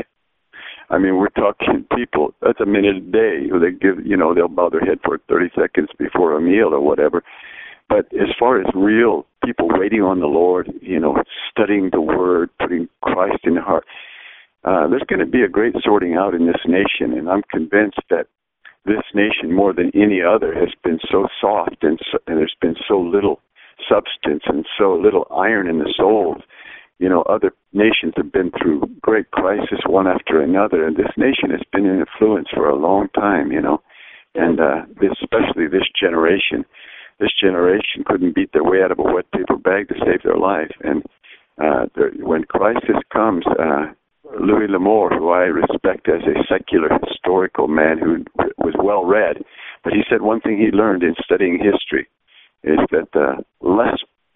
I mean, we're talking people, that's a minute a day. They give, you know, they'll bow their head for thirty seconds before a meal or whatever. But as far as real people waiting on the Lord, you know, studying the Word, putting Christ in the heart, uh, there's going to be a great sorting out in this nation. And I'm convinced that this nation, more than any other, has been so soft and, so, and there's been so little substance and so little iron in the souls. You know, other nations have been through great crisis one after another, and this nation has been in influence for a long time, you know. And uh, this, especially this generation, this generation couldn't beat their way out of a wet paper bag to save their life. And uh, there, when crisis comes, uh, Louis L'Amour, who I respect as a secular historical man who was well-read, but he said one thing he learned in studying history is that uh, less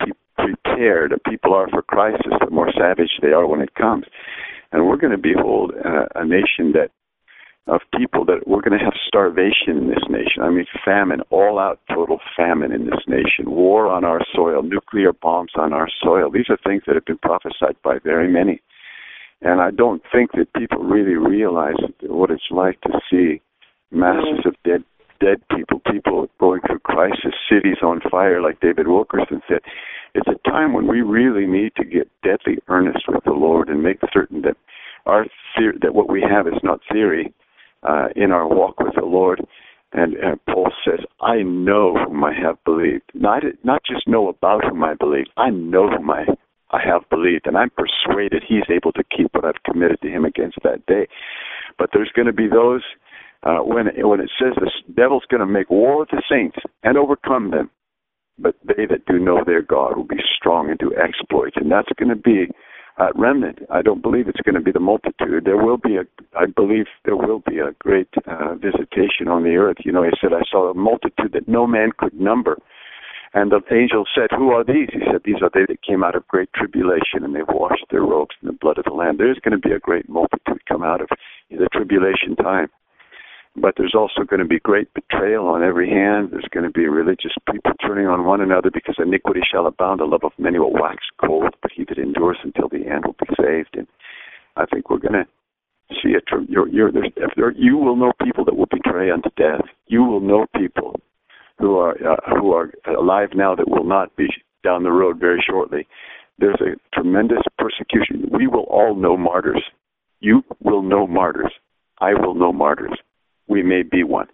prepared people are for crisis, the more savage they are when it comes. And we're going to behold uh, a nation that of people that we're going to have starvation in this nation. I mean, famine, all-out total famine in this nation, war on our soil, nuclear bombs on our soil. These are things that have been prophesied by very many. And I don't think that people really realize what it's like to see masses of dead dead people, people going through crisis, cities on fire, like David Wilkerson said. It's a time when we really need to get deadly earnest with the Lord and make certain that our theory, that what we have is not theory uh, in our walk with the Lord. And uh, Paul says, I know whom I have believed. Not, not just know about whom I believe, I know whom I, I have believed, and I'm persuaded he's able to keep what I've committed to him against that day. But there's going to be those Uh, when, when it says the devil's going to make war with the saints and overcome them, but they that do know their God will be strong and do exploits. And that's going to be a remnant. I don't believe it's going to be the multitude. There will be a, I believe there will be a great uh, visitation on the earth. You know, he said, I saw a multitude that no man could number. And the angel said, who are these? He said, these are they that came out of great tribulation, and they've washed their robes in the blood of the Lamb. There's going to be a great multitude come out of the tribulation time. But there's also going to be great betrayal on every hand. There's going to be religious people turning on one another, because iniquity shall abound. The love of many will wax cold, but he that endures until the end will be saved. And I think we're going to see a tr- you're, you're, if there, you will know people that will betray unto death. You will know people who are uh, who are alive now that will not be down the road very shortly. There's a tremendous persecution. We will all know martyrs. You will know martyrs. I will know martyrs. We may be one.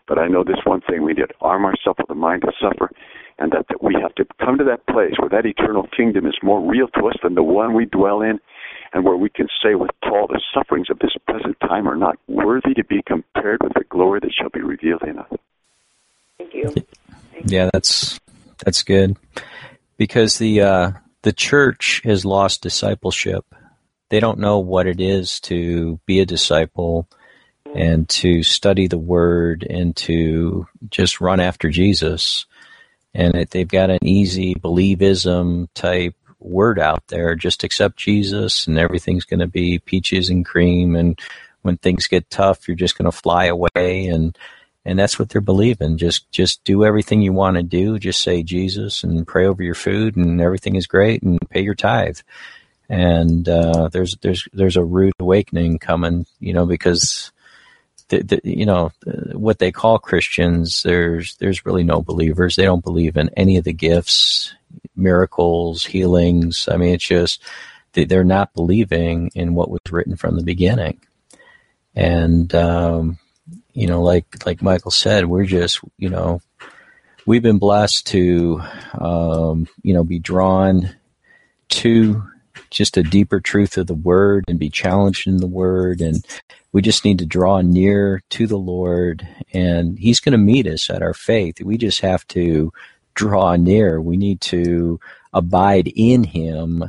But I know this one thing, we need to arm ourselves with a mind to suffer, and that, that we have to come to that place where that eternal kingdom is more real to us than the one we dwell in, and where we can say with Paul, the sufferings of this present time are not worthy to be compared with the glory that shall be revealed in us. Thank you. Thank yeah, that's that's good. Because the uh, the church has lost discipleship. They don't know what it is to be a disciple and to study the Word and to just run after Jesus. And it, they've got an easy believism type word out there. Just accept Jesus and everything's going to be peaches and cream. And when things get tough, you're just going to fly away. And and that's what they're believing. Just just do everything you want to do. Just say Jesus and pray over your food and everything is great and pay your tithe. And uh, there's there's there's a rude awakening coming, you know, because the, the, you know what they call Christians. There's there's really no believers. They don't believe in any of the gifts, miracles, healings. I mean, it's just they're not believing in what was written from the beginning. And um, you know, like like Michael said, we're just you know we've been blessed to um, you know be drawn to just a deeper truth of the Word and be challenged in the Word. And we just need to draw near to the Lord, and He's going to meet us at our faith. We just have to draw near. We need to abide in Him,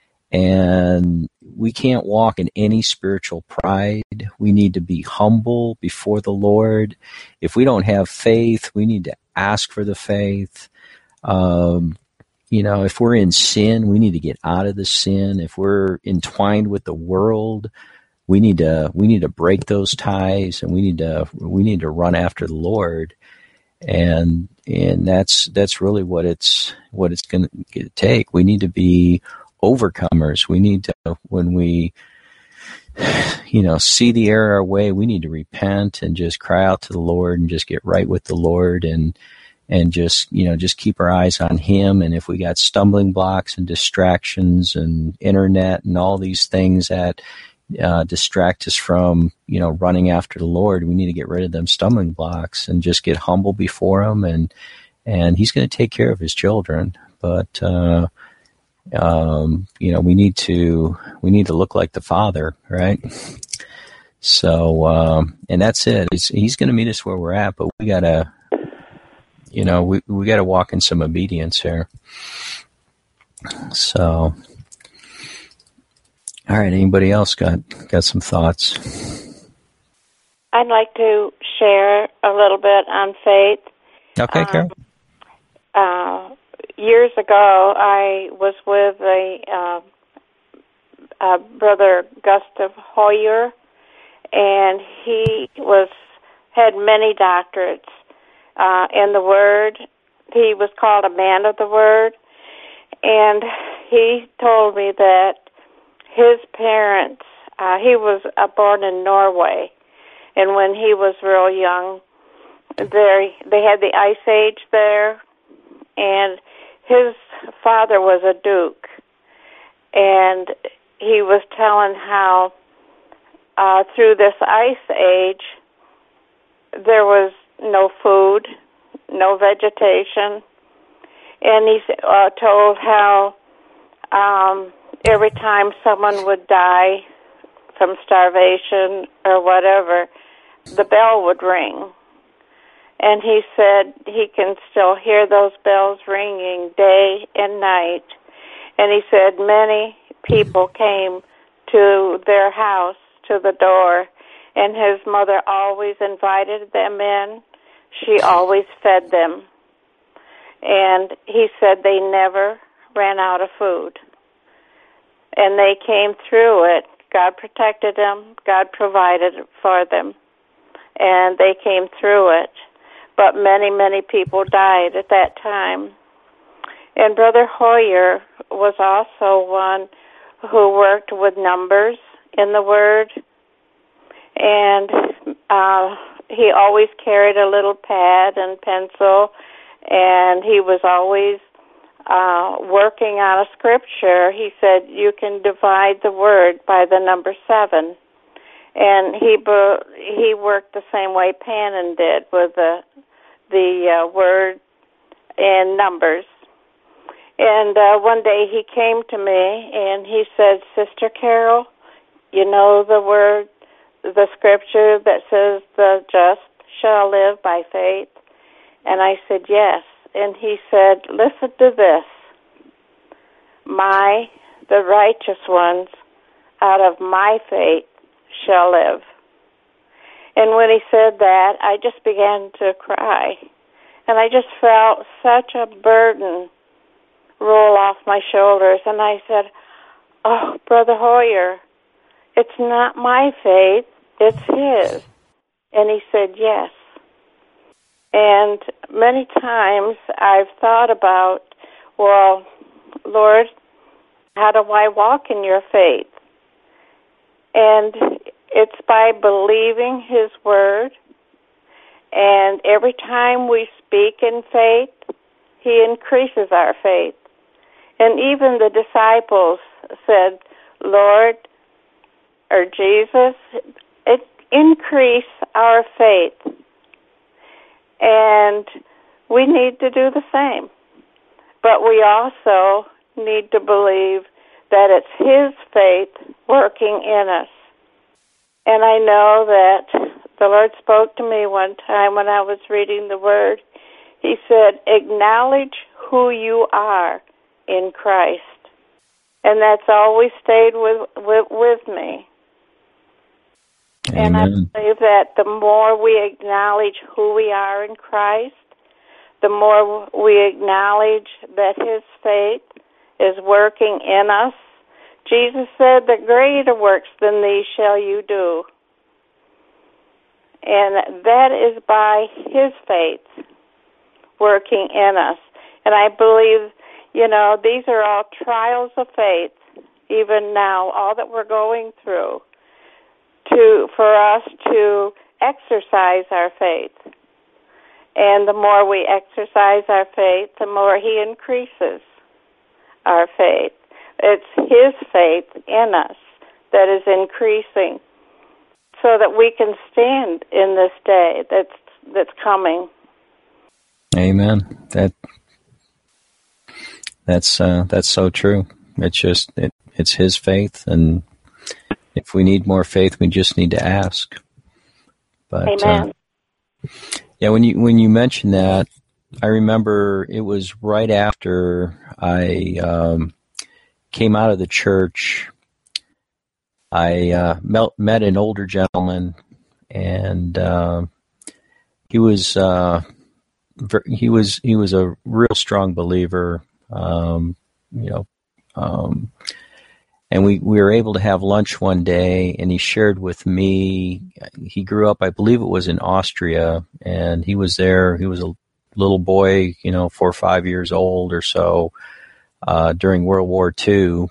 and we can't walk in any spiritual pride. We need to be humble before the Lord. If we don't have faith, we need to ask for the faith. Um, You know, if we're in sin, we need to get out of the sin. If we're entwined with the world, we need to we need to break those ties, and we need to we need to run after the Lord. And and that's that's really what it's what it's going to take. We need to be overcomers. We need to, when we you know see the error our way, we need to repent and just cry out to the Lord and just get right with the Lord, and and just, you know, just keep our eyes on Him. And if we got stumbling blocks and distractions and internet and all these things that uh, distract us from, you know, running after the Lord, we need to get rid of them stumbling blocks and just get humble before Him. And, and He's going to take care of His children. But, uh, um, you know, we need to, we need to look like the Father, right? So, um, and that's it. He's, he's going to meet us where we're at, but we got to, You know, we we got to walk in some obedience here. So, all right. Anybody else got got some thoughts? I'd like to share a little bit on faith. Okay, um, Carol. Uh, years ago, I was with a, uh, a brother Gustav Hoyer, and he was had many doctorates. Uh, in the Word. He was called a man of the Word, and he told me that his parents, uh, he was uh, born in Norway, and when he was real young, they, they had the Ice Age there, and his father was a duke, and he was telling how uh, through this Ice Age, there was no food, no vegetation, and he uh, told how um, every time someone would die from starvation or whatever, the bell would ring. And he said he can still hear those bells ringing day and night. And he said many people came to their house, to the door, and his mother always invited them in. She always fed them. And he said they never ran out of food. And they came through it. God protected them. God provided for them. And they came through it. But many, many people died at that time. And Brother Hoyer was also one who worked with numbers in the Word. And uh, he always carried a little pad and pencil, and he was always uh, working on a scripture. He said, you can divide the Word by the number seven. and he he worked the same way Pannon did with the the uh, word and numbers. And uh, one day he came to me and he said, "Sister Carol, you know the word, the scripture that says the just shall live by faith?" And I said, "Yes." And he said, "Listen to this. My, the righteous ones, out of my faith shall live." And when he said that, I just began to cry. And I just felt such a burden roll off my shoulders. And I said, "Oh, Brother Hoyer, it's not my faith, it's his." And he said, "Yes." And many times I've thought about, well, Lord, how do I walk in your faith? And it's by believing his word. And every time we speak in faith, he increases our faith. And even the disciples said, "Lord," or Jesus, it increase our faith. And we need to do the same. But we also need to believe that it's his faith working in us. And I know that the Lord spoke to me one time when I was reading the Word. He said, "Acknowledge who you are in Christ." And that's always stayed with with, with me. Amen. And I believe that the more we acknowledge who we are in Christ, the more we acknowledge that his faith is working in us. Jesus said that greater works than these shall you do. And that is by his faith working in us. And I believe, you know, these are all trials of faith, even now, all that we're going through, to for us to exercise our faith. And the more we exercise our faith, the more he increases our faith. It's his faith in us that is increasing so that we can stand in this day that's that's coming. Amen. That that's uh, that's so true. It's just it, it's his faith, and if we need more faith, we just need to ask. But Amen. Uh, yeah, when you when you mentioned that, I remember it was right after I um, came out of the church. I uh, met, met an older gentleman, and uh, he was uh, he was he was a real strong believer, um, you know, um, and we, we were able to have lunch one day, and he shared with me. He grew up, I believe it was in Austria, and he was there. He was a little boy, you know, four or five years old or so uh, during World War Two.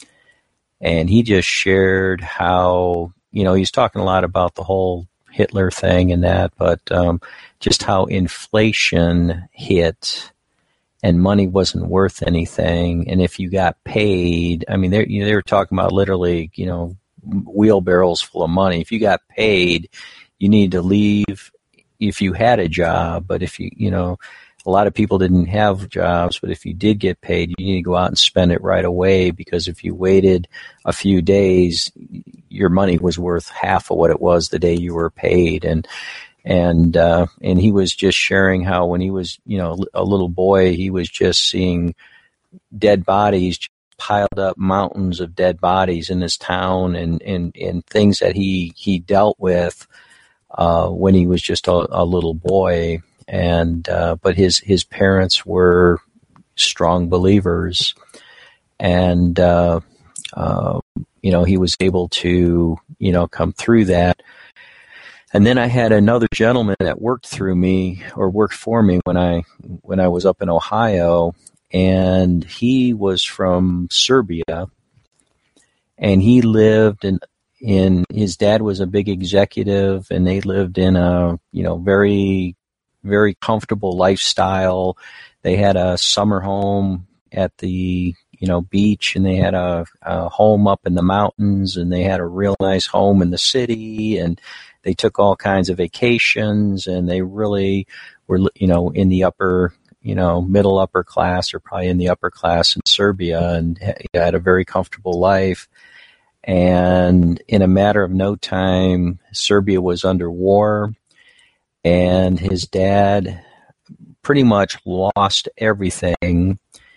And he just shared how, you know, he's talking a lot about the whole Hitler thing and that, but um, just how inflation hit and money wasn't worth anything. And if you got paid, I mean, they you know, they were talking about literally, you know, wheelbarrows full of money. If you got paid, you needed to leave if you had a job. But if you, you know, a lot of people didn't have jobs, but if you did get paid, you need to go out and spend it right away, because if you waited a few days, your money was worth half of what it was the day you were paid. And and uh, and he was just sharing how when he was, you know, a little boy, he was just seeing dead bodies, piled up mountains of dead bodies in his town, and and, and things that he he dealt with uh, when he was just a, a little boy. And uh, but his his parents were strong believers, and uh, uh, you know, he was able to, you know, come through that. And then I had another gentleman that worked through me or worked for me when I when I was up in Ohio, and he was from Serbia, and he lived in in his dad was a big executive, and they lived in a, you know, very very comfortable lifestyle. They had a summer home at the you know, beach, and they had a, a home up in the mountains, and they had a real nice home in the city, and they took all kinds of vacations, and they really were, you know, in the upper, you know, middle upper class, or probably in the upper class in Serbia, and had a very comfortable life. And in a matter of no time, Serbia was under war, and his dad pretty much lost everything.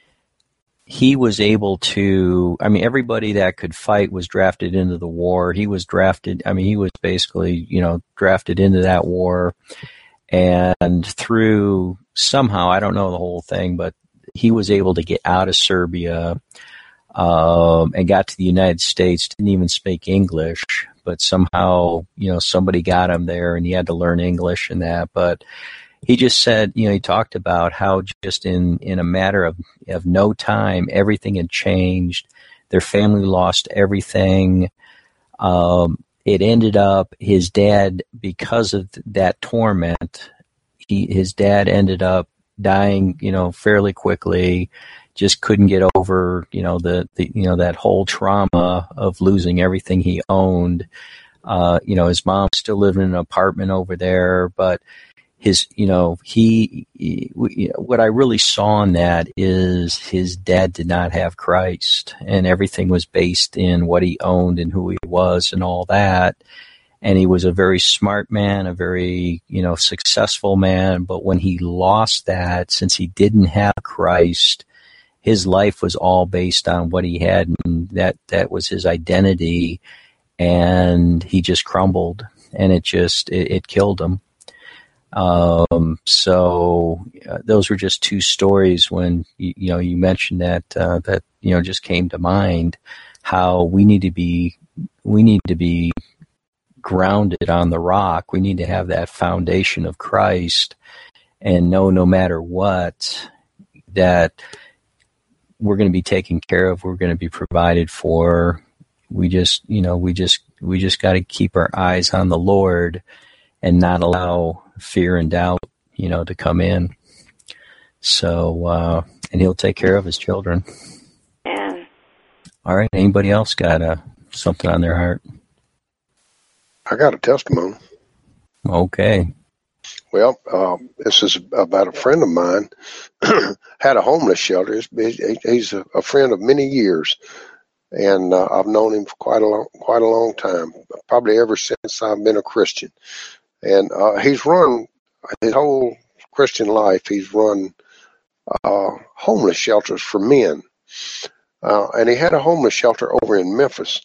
He was able to, I mean, everybody that could fight was drafted into the war. He was drafted, I mean, he was basically, you know, drafted into that war. And through somehow, I don't know the whole thing, but he was able to get out of Serbia um, and got to the United States, didn't even speak English, but somehow, you know, somebody got him there and he had to learn English and that. But he just said, you know, he talked about how just in, in a matter of, of no time, everything had changed. Their family lost everything. Um, it ended up his dad, because of that torment, he, his dad ended up dying, you know, fairly quickly. Just couldn't get over, you know, the, the you know, that whole trauma of losing everything he owned. Uh, you know, his mom still lived in an apartment over there, but his, you know, he, he, what I really saw in that is his dad did not have Christ, and everything was based in what he owned and who he was and all that. And he was a very smart man, a very, you know, successful man. But when he lost that, since he didn't have Christ, his life was all based on what he had, and that, that was his identity. And he just crumbled, and it just, it, it killed him. Um, so uh, those were just two stories when, you, you know, you mentioned that, uh, that, you know, just came to mind how we need to be, we need to be grounded on the rock. We need to have that foundation of Christ and know no matter what that we're going to be taken care of. We're going to be provided for. We just, you know, we just, we just got to keep our eyes on the Lord and not allow fear and doubt, you know, to come in. So, uh, and he'll take care of his children. Yeah. All right. Anybody else got uh, something on their heart? I got a testimony. Okay. Well, um, this is about a friend of mine had a homeless shelter. He's a, a friend of many years, and uh, I've known him for quite a long, quite a long time, probably ever since I've been a Christian. And uh, he's run his whole Christian life. He's run uh, homeless shelters for men, uh, and he had a homeless shelter over in Memphis.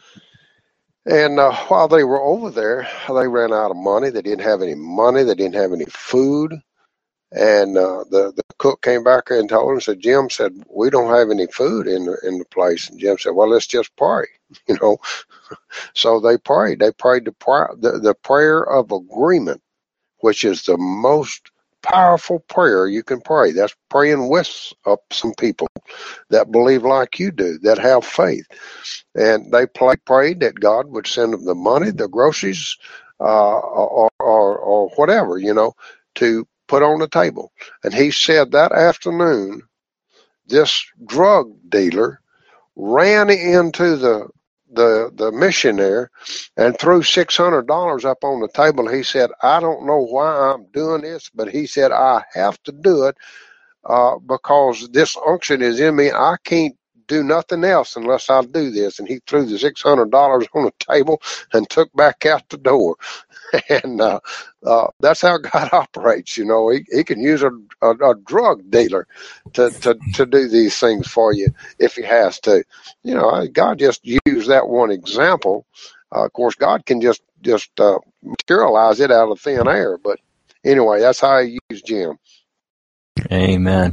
And uh, while they were over there, they ran out of money. They didn't have any money. They didn't have any food. And uh, the the cook came back and told him, said, Jim said, we don't have any food in the, in the place. And Jim said, well, let's just pray, you know. So they prayed. They prayed the, prayer, the, the prayer of agreement, which is the most powerful prayer you can pray. That's praying with up some people that believe like you do, that have faith. And they play, prayed that God would send them the money, the groceries, uh, or, or, or whatever, you know, to put on the table. And he said that afternoon, this drug dealer ran into the the the missionary and threw six hundred dollars up on the table. He said, I don't know why I'm doing this, but he said, I have to do it uh, because this unction is in me. I can't do nothing else unless I do this. And he threw the six hundred dollars on the table and took back out the door. And uh, uh, that's how God operates. You know, he, he can use a, a, a drug dealer to, to, to do these things for you if he has to. You know, God just used that one example. Uh, of course, God can just, just uh, materialize it out of thin air. But anyway, that's how he used Jim. Amen.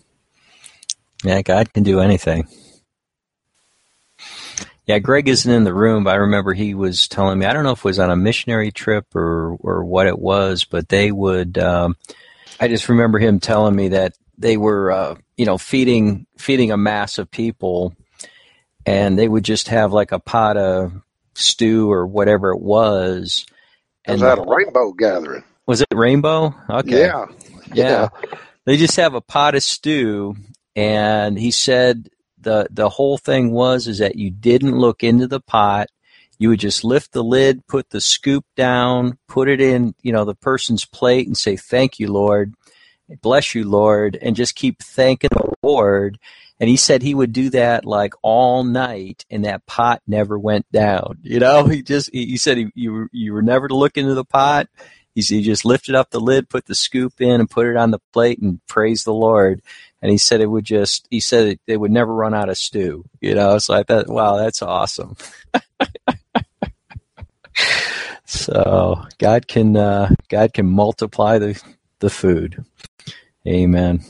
Yeah, God can do anything. Yeah, Greg isn't in the room, but I remember he was telling me, I don't know if it was on a missionary trip or, or what it was, but they would, um, I just remember him telling me that they were, uh, you know, feeding, feeding a mass of people, and they would just have like a pot of stew or whatever it was. And was that a rainbow gathering? Was it rainbow? Okay. Yeah. Yeah. yeah. They just have a pot of stew, and he said the the whole thing was is that you didn't look into the pot. You would just lift the lid, put the scoop down, put it in, you know, the person's plate and say, "Thank you, Lord. Bless you, Lord," and just keep thanking the Lord. And he said he would do that like all night, and that pot never went down. You know, he just he said he, you were you were never to look into the pot. He said he just lifted up the lid, put the scoop in, and put it on the plate, and praise the Lord. And he said it would just he said it, it would never run out of stew. You know, so I thought, wow, that's awesome. So God can uh, God can multiply the the food. Amen.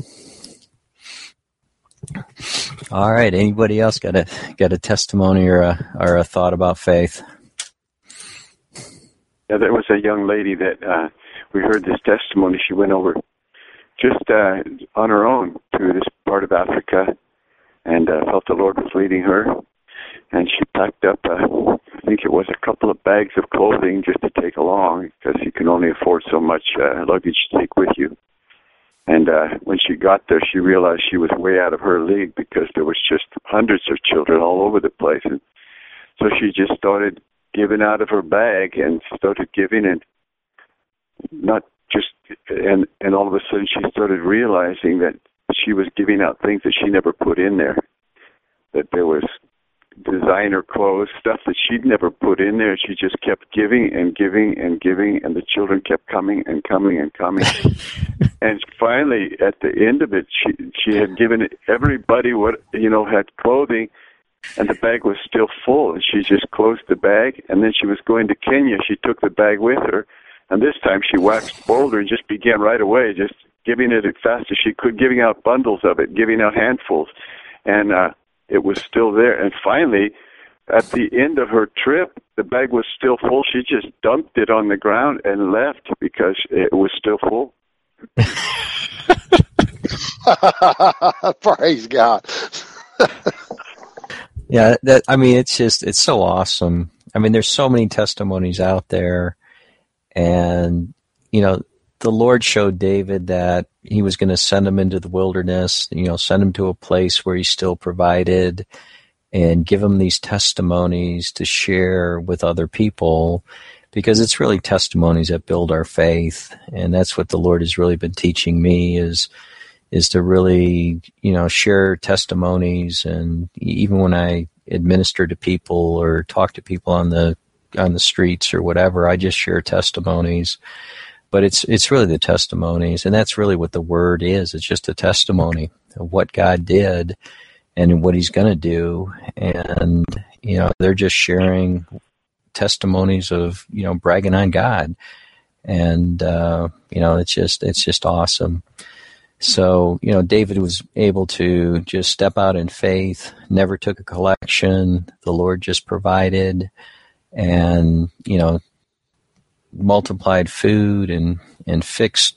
All right. Anybody else got a got a testimony or a or a thought about faith? Yeah, there was a young lady that uh, we heard this testimony. She went over just uh, on her own to this part of Africa, and uh, felt the Lord was leading her. And she packed up, uh, I think it was a couple of bags of clothing just to take along, because you can only afford so much uh, luggage to take with you. And uh, when she got there, she realized she was way out of her league, because there was just hundreds of children all over the place. And so she just started giving out of her bag and started giving, and not just, and, and all of a sudden she started realizing that she was giving out things that she never put in there, that there was designer clothes, stuff that she'd never put in there. She just kept giving and giving and giving, and the children kept coming and coming and coming. And finally, at the end of it, she she had given everybody what, you know, had clothing, and the bag was still full. And she just closed the bag, and then she was going to Kenya. She took the bag with her, and this time she waxed bolder and just began right away, just giving it as fast as she could, giving out bundles of it, giving out handfuls. And uh it was still there. And finally, at the end of her trip, the bag was still full. She just dumped it on the ground and left because it was still full. Praise God. Yeah, that, I mean, it's just, it's so awesome. I mean, there's so many testimonies out there. And, you know, the Lord showed David that he was going to send him into the wilderness, you know, send him to a place where he still provided, and give him these testimonies to share with other people, because it's really testimonies that build our faith. And that's what the Lord has really been teaching me is, is to really, you know, share testimonies. And even when I administer to people or talk to people on the, on the streets or whatever, I just share testimonies. But it's it's really the testimonies, and that's really what the Word is. It's just a testimony of what God did and what He's going to do. And, you know, they're just sharing testimonies of, you know, bragging on God. And, uh, you know, it's just it's just awesome. So, you know, David was able to just step out in faith, never took a collection. The Lord just provided, and, you know, multiplied food and, and fixed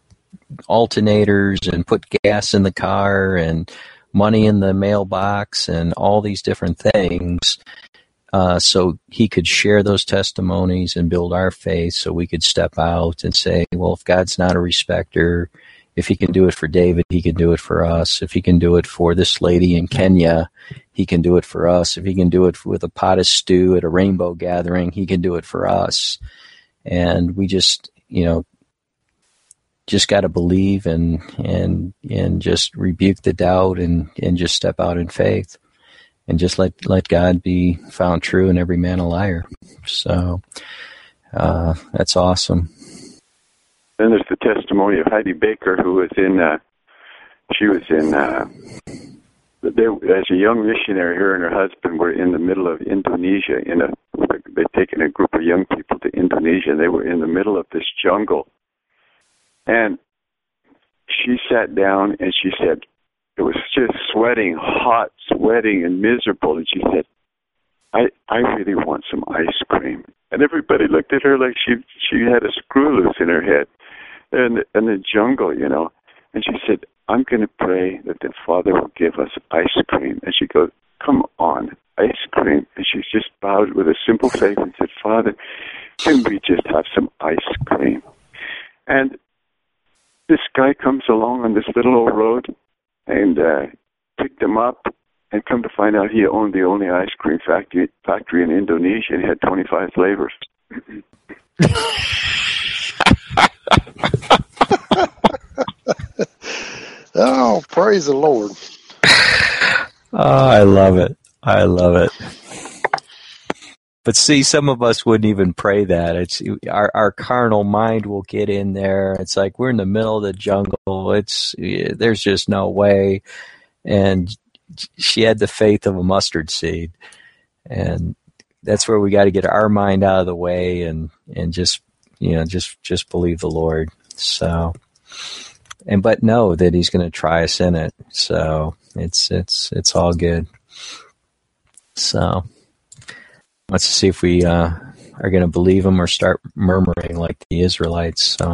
alternators and put gas in the car and money in the mailbox and all these different things. Uh, so he could share those testimonies and build our faith, so we could step out and say, well, if God's not a respecter, if he can do it for David, he can do it for us. If he can do it for this lady in Kenya, he can do it for us. If he can do it with a pot of stew at a rainbow gathering, he can do it for us. And we just, you know, just got to believe and and and just rebuke the doubt and, and just step out in faith and just let, let God be found true and every man a liar. So uh, that's awesome. Then there's the testimony of Heidi Baker, who was in, uh, she was in, uh, they, as a young missionary, her and her husband were in the middle of Indonesia. In a, they'd taken a group of young people to Indonesia, and they were in the middle of this jungle. And she sat down and she said, it was just sweating, hot, sweating, and miserable. And she said, I I really want some ice cream. And everybody looked at her like she she had a screw loose in her head. And in the jungle, you know. And she said, I'm going to pray that the Father will give us ice cream. And she goes, come on, ice cream. And she just bowed with a simple faith and said, Father, can we just have some ice cream? And this guy comes along on this little old road and uh, picked them up and find out he owned the only ice cream factory factory in Indonesia and had twenty-five flavors. Oh, praise the Lord. Oh, I love it. I love it. But see, some of us wouldn't even pray that. It's our our carnal mind will get in there. It's like we're in the middle of the jungle. It's there's just no way. And she had the faith of a mustard seed, and that's where we got to get our mind out of the way and and just you know just just believe the Lord. So, and but know that He's going to try us in it. So it's it's it's all good. So. Let's see if we uh, are going to believe him or start murmuring like the Israelites. So,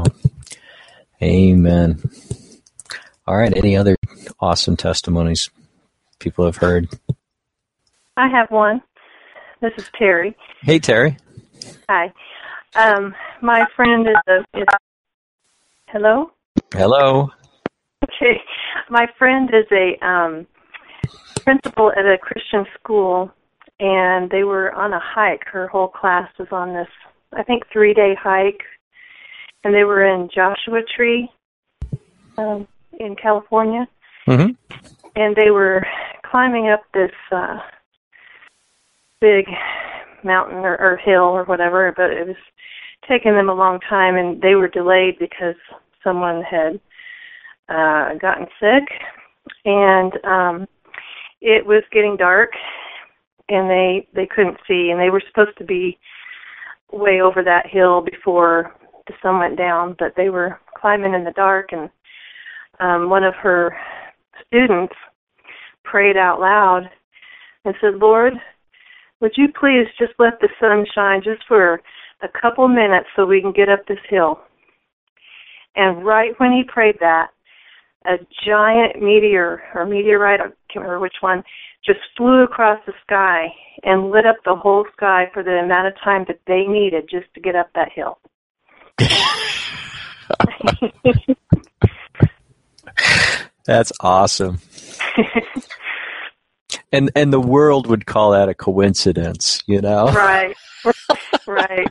amen. All right. Any other awesome testimonies people have heard? I have one. This is Terry. Hey, Terry. Hi. Um, my friend is a. Is, hello? Hello. Okay. My friend is a um, principal at a Christian school. And they were on a hike. Her whole class was on this, I think, three-day hike. And they were in Joshua Tree um, in California. Mm-hmm. And they were climbing up this uh, big mountain or, or hill or whatever, but it was taking them a long time, and they were delayed because someone had uh, gotten sick. And um, it was getting dark. And they, they couldn't see, and they were supposed to be way over that hill before the sun went down, but they were climbing in the dark, and um, one of her students prayed out loud and said, Lord, would you please just let the sun shine just for a couple minutes so we can get up this hill? And right when he prayed that, a giant meteor, or meteorite, I can't remember which one, just flew across the sky and lit up the whole sky for the amount of time that they needed just to get up that hill. That's awesome. and and the world would call that a coincidence, you know? Right. Right.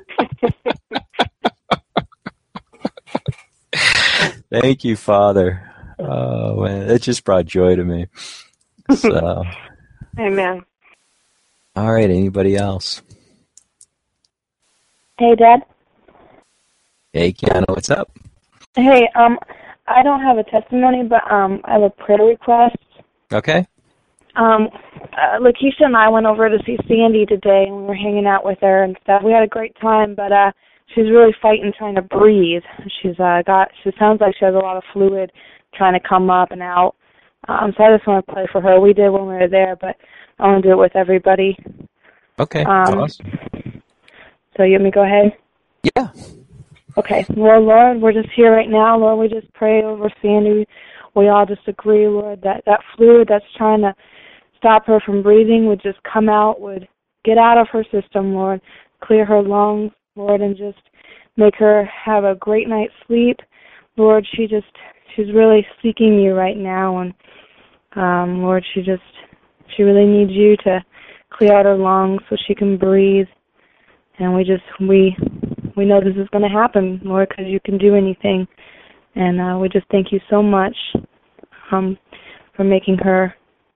Thank you, Father. Oh, man, it just brought joy to me. So, amen. All right, anybody else? Hey, Dad. Hey, Keanu, what's up? Hey, um, I don't have a testimony, but um, I have a prayer request. Okay. Um, uh, Lakeisha and I went over to see Sandy today, and we were hanging out with her and stuff. We had a great time, but uh, she's really fighting trying to breathe. She's uh, got. She sounds like she has a lot of fluid trying to come up and out. Um, so I just want to pray for her. We did when we were there, but I want to do it with everybody. Okay. Um, awesome. So you want me to go ahead? Yeah. Okay. Well, Lord, we're just here right now. Lord, we just pray over Sandy. We all just agree, Lord, that that fluid that's trying to stop her from breathing would just come out, would get out of her system, Lord, clear her lungs, Lord, and just make her have a great night's sleep. Lord, she just, she's really seeking you right now, and um, Lord, she just, she really needs you to clear out her lungs so she can breathe. And we just, we, we know this is going to happen, Lord, because you can do anything. And uh, we just thank you so much um, for making her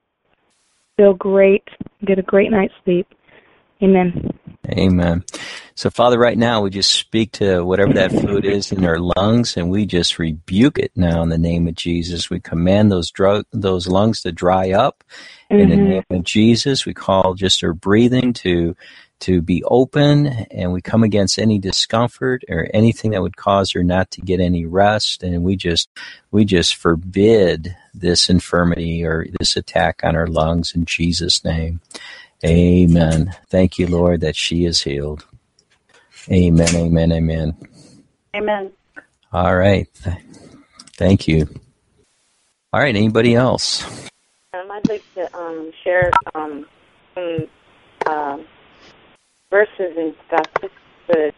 feel great, get a great night's sleep. Amen. Amen. So, Father, right now we just speak to whatever that fluid is in her lungs, and we just rebuke it now in the name of Jesus. We command those drug, those lungs to dry up. Mm-hmm. In the name of Jesus, we call just her breathing to to be open, and we come against any discomfort or anything that would cause her not to get any rest, and we just we just forbid this infirmity or this attack on her lungs in Jesus' name. Amen. Thank you, Lord, that she is healed. Amen, amen, amen. Amen. All right. Thank you. All right, anybody else? Um, I'd like to um, share um, some um, verses and stuff, just the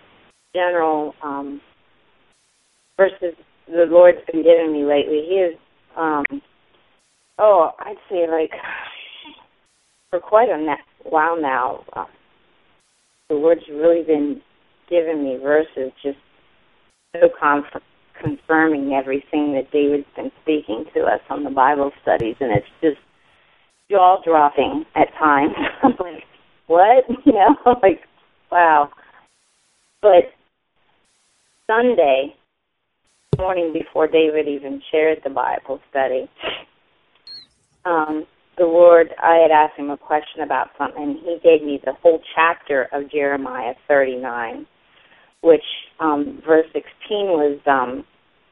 general um, verses the Lord's been giving me lately. He is, um, oh, I'd say like for quite a while now, uh, the Lord's really been giving me verses just so conf- confirming everything that David's been speaking to us on the Bible studies, and it's just jaw-dropping at times. I'm like, what? You know, like, wow. But Sunday morning, before David even shared the Bible study, um, the Lord, I had asked him a question about something, and he gave me the whole chapter of Jeremiah thirty-nine, which um, verse sixteen was, um,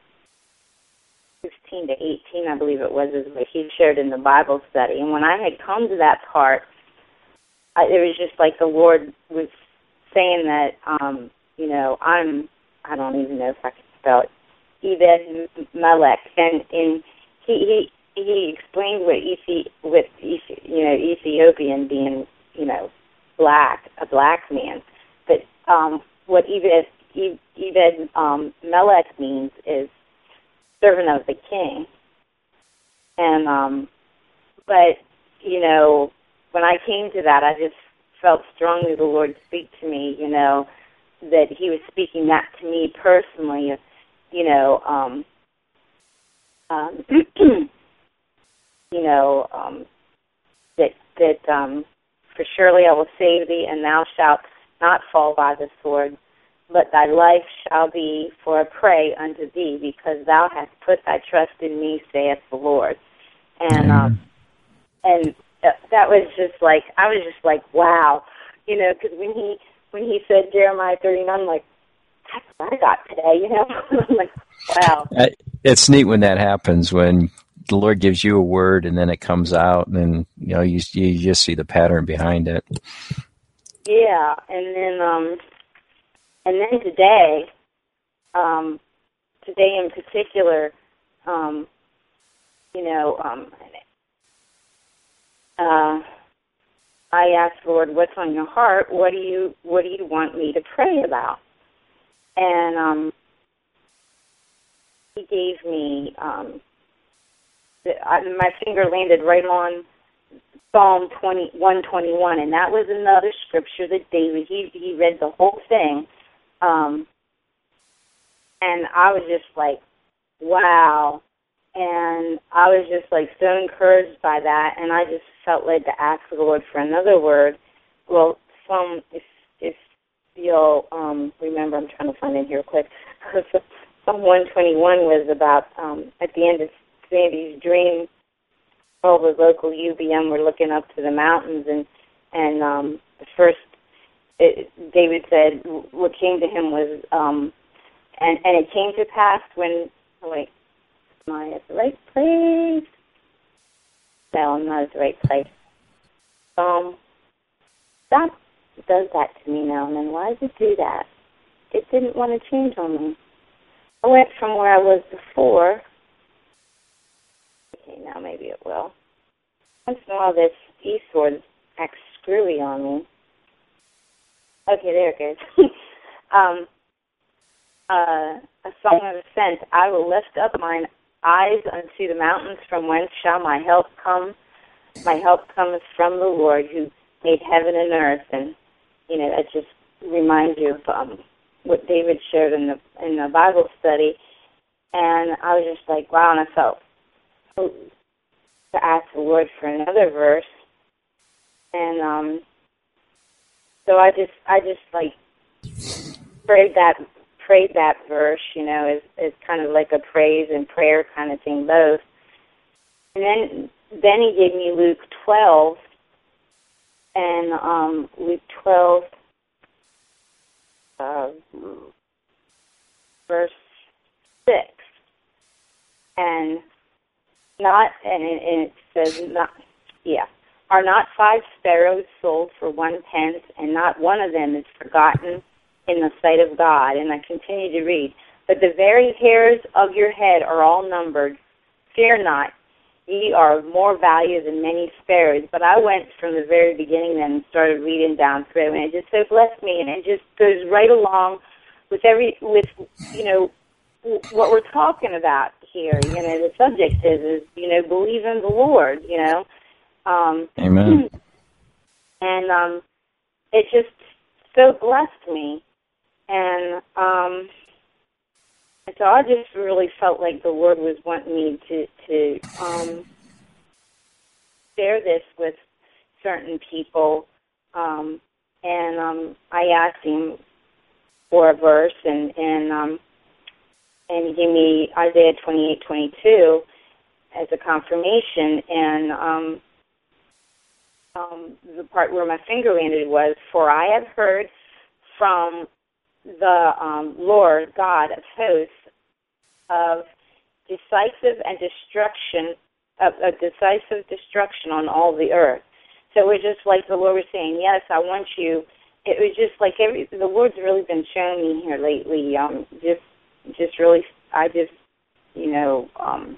sixteen to eighteen, I believe it was, is what he shared in the Bible study. And when I had come to that part, I, it was just like the Lord was saying that, um, you know, I'm, I don't even know if I can spell it, Ebed Melech, and in he he he explained what Ethi, with Ethi, you know, Ethiopian being, you know, black, a black man, but um, what Ebed Ebed um, Melech means is servant of the king, and um, but you know, when I came to that, I just felt strongly the Lord speak to me, you know, that He was speaking that to me personally. You know, um, um, you know, um, that that um, for surely I will save thee, and thou shalt not fall by the sword, but thy life shall be for a prey unto thee, because thou hast put thy trust in me, saith the Lord. And um, and that was just like, I was just like, wow, you know, because when he when he said Jeremiah thirty-nine, I'm like, that's what I got today, you know. I'm like, wow. It's neat when that happens, when the Lord gives you a word and then it comes out, and then, you know, you you just see the pattern behind it. Yeah, and then um, and then today, um, today in particular, um, you know, um, uh, I asked the Lord, "What's on your heart? What do you What do you want me to pray about?" And um, He gave me, um, the, I, my finger landed right on Psalm one twenty-one, and that was another scripture that David, he, he read the whole thing, um, and I was just like, wow, and I was just like so encouraged by that, and I just felt led to ask the Lord for another word. Well, Psalm, if, if you'll um, remember, I'm trying to find it here quick, Psalm one twenty-one was about, um, at the end of Sandy's dream, all the local U B M were looking up to the mountains, and and um, the first, it, David said, what came to him was, um, and, and it came to pass when, oh wait, am I at the right place? No, I'm not at the right place. Um, that does that to me now and then. Why does it do that? It didn't want to change on me. I went from where I was before. Okay, now maybe it will. Once in a while, this eSword acts screwy on me. Okay, there it goes. um, uh, a song of ascent. I will lift up mine eyes unto the mountains, from whence shall my help come. My help comes from the Lord, who made heaven and earth. And, you know, that just reminds you of um, what David shared in the in the Bible study. And I was just like, wow, and I felt to ask the Lord for another verse. And um, so I just, I just like prayed that, prayed that verse, you know, as, as kind of like a praise and prayer kind of thing, both. And then, then he gave me Luke twelve, and um, Luke twelve, uh, verse six, and not, and it, and it says not, yeah, are not five sparrows sold for one pence, and not one of them is forgotten in the sight of God? And I continue to read, but the very hairs of your head are all numbered. Fear not, ye are of more value than many sparrows. But I went from the very beginning then and started reading down through, and it just so blessed me, and it just goes right along with every, with, you know, what we're talking about here. You know, the subject is, is, you know, believe in the Lord, you know. Um, Amen. and um, it just so blessed me. And, um, and so I just really felt like the Lord was wanting me to, to um, share this with certain people. Um, and um, I asked him for a verse, and and um, and he gave me Isaiah twenty-eight twenty-two as a confirmation. And um, um, the part where my finger landed was, "For I have heard from the um, Lord God of hosts of decisive and destruction of, of decisive destruction on all the earth." So it was just like the Lord was saying, "Yes, I want you." It was just like every the Lord's really been showing me here lately. Um, just, just really, I just, you know. Um,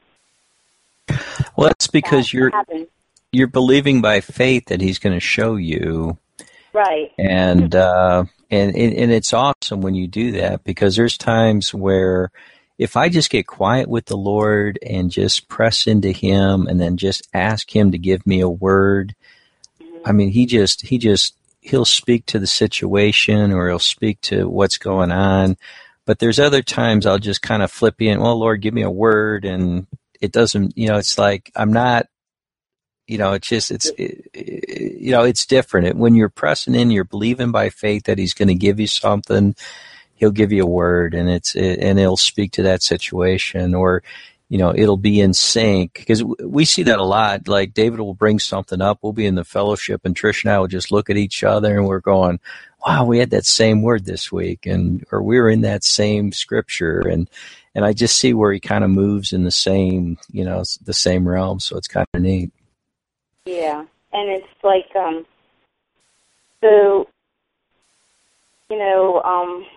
well, that's because you're happened. you're believing by faith that He's going to show you. Right. And, uh, and and it's awesome when you do that, because there's times where if I just get quiet with the Lord and just press into Him and then just ask Him to give me a word, mm-hmm. I mean, He just, He just, He'll speak to the situation, or He'll speak to what's going on. But there's other times I'll just kind of flip in, well, Lord, give me a word. And it doesn't, you know, it's like I'm not, You know, it's just, it's, it, it, you know, it's different. It, when you're pressing in, you're believing by faith that He's going to give you something. He'll give you a word, and it's, it, and He'll speak to that situation, or, you know, it'll be in sync. Because we see that a lot. Like David will bring something up. We'll be in the fellowship, and Trish and I will just look at each other, and we're going, wow, we had that same word this week, and, or we were in that same scripture. And, and I just see where He kind of moves in the same, you know, the same realm. So it's kind of neat. Yeah, and it's like, um, so, you know, um,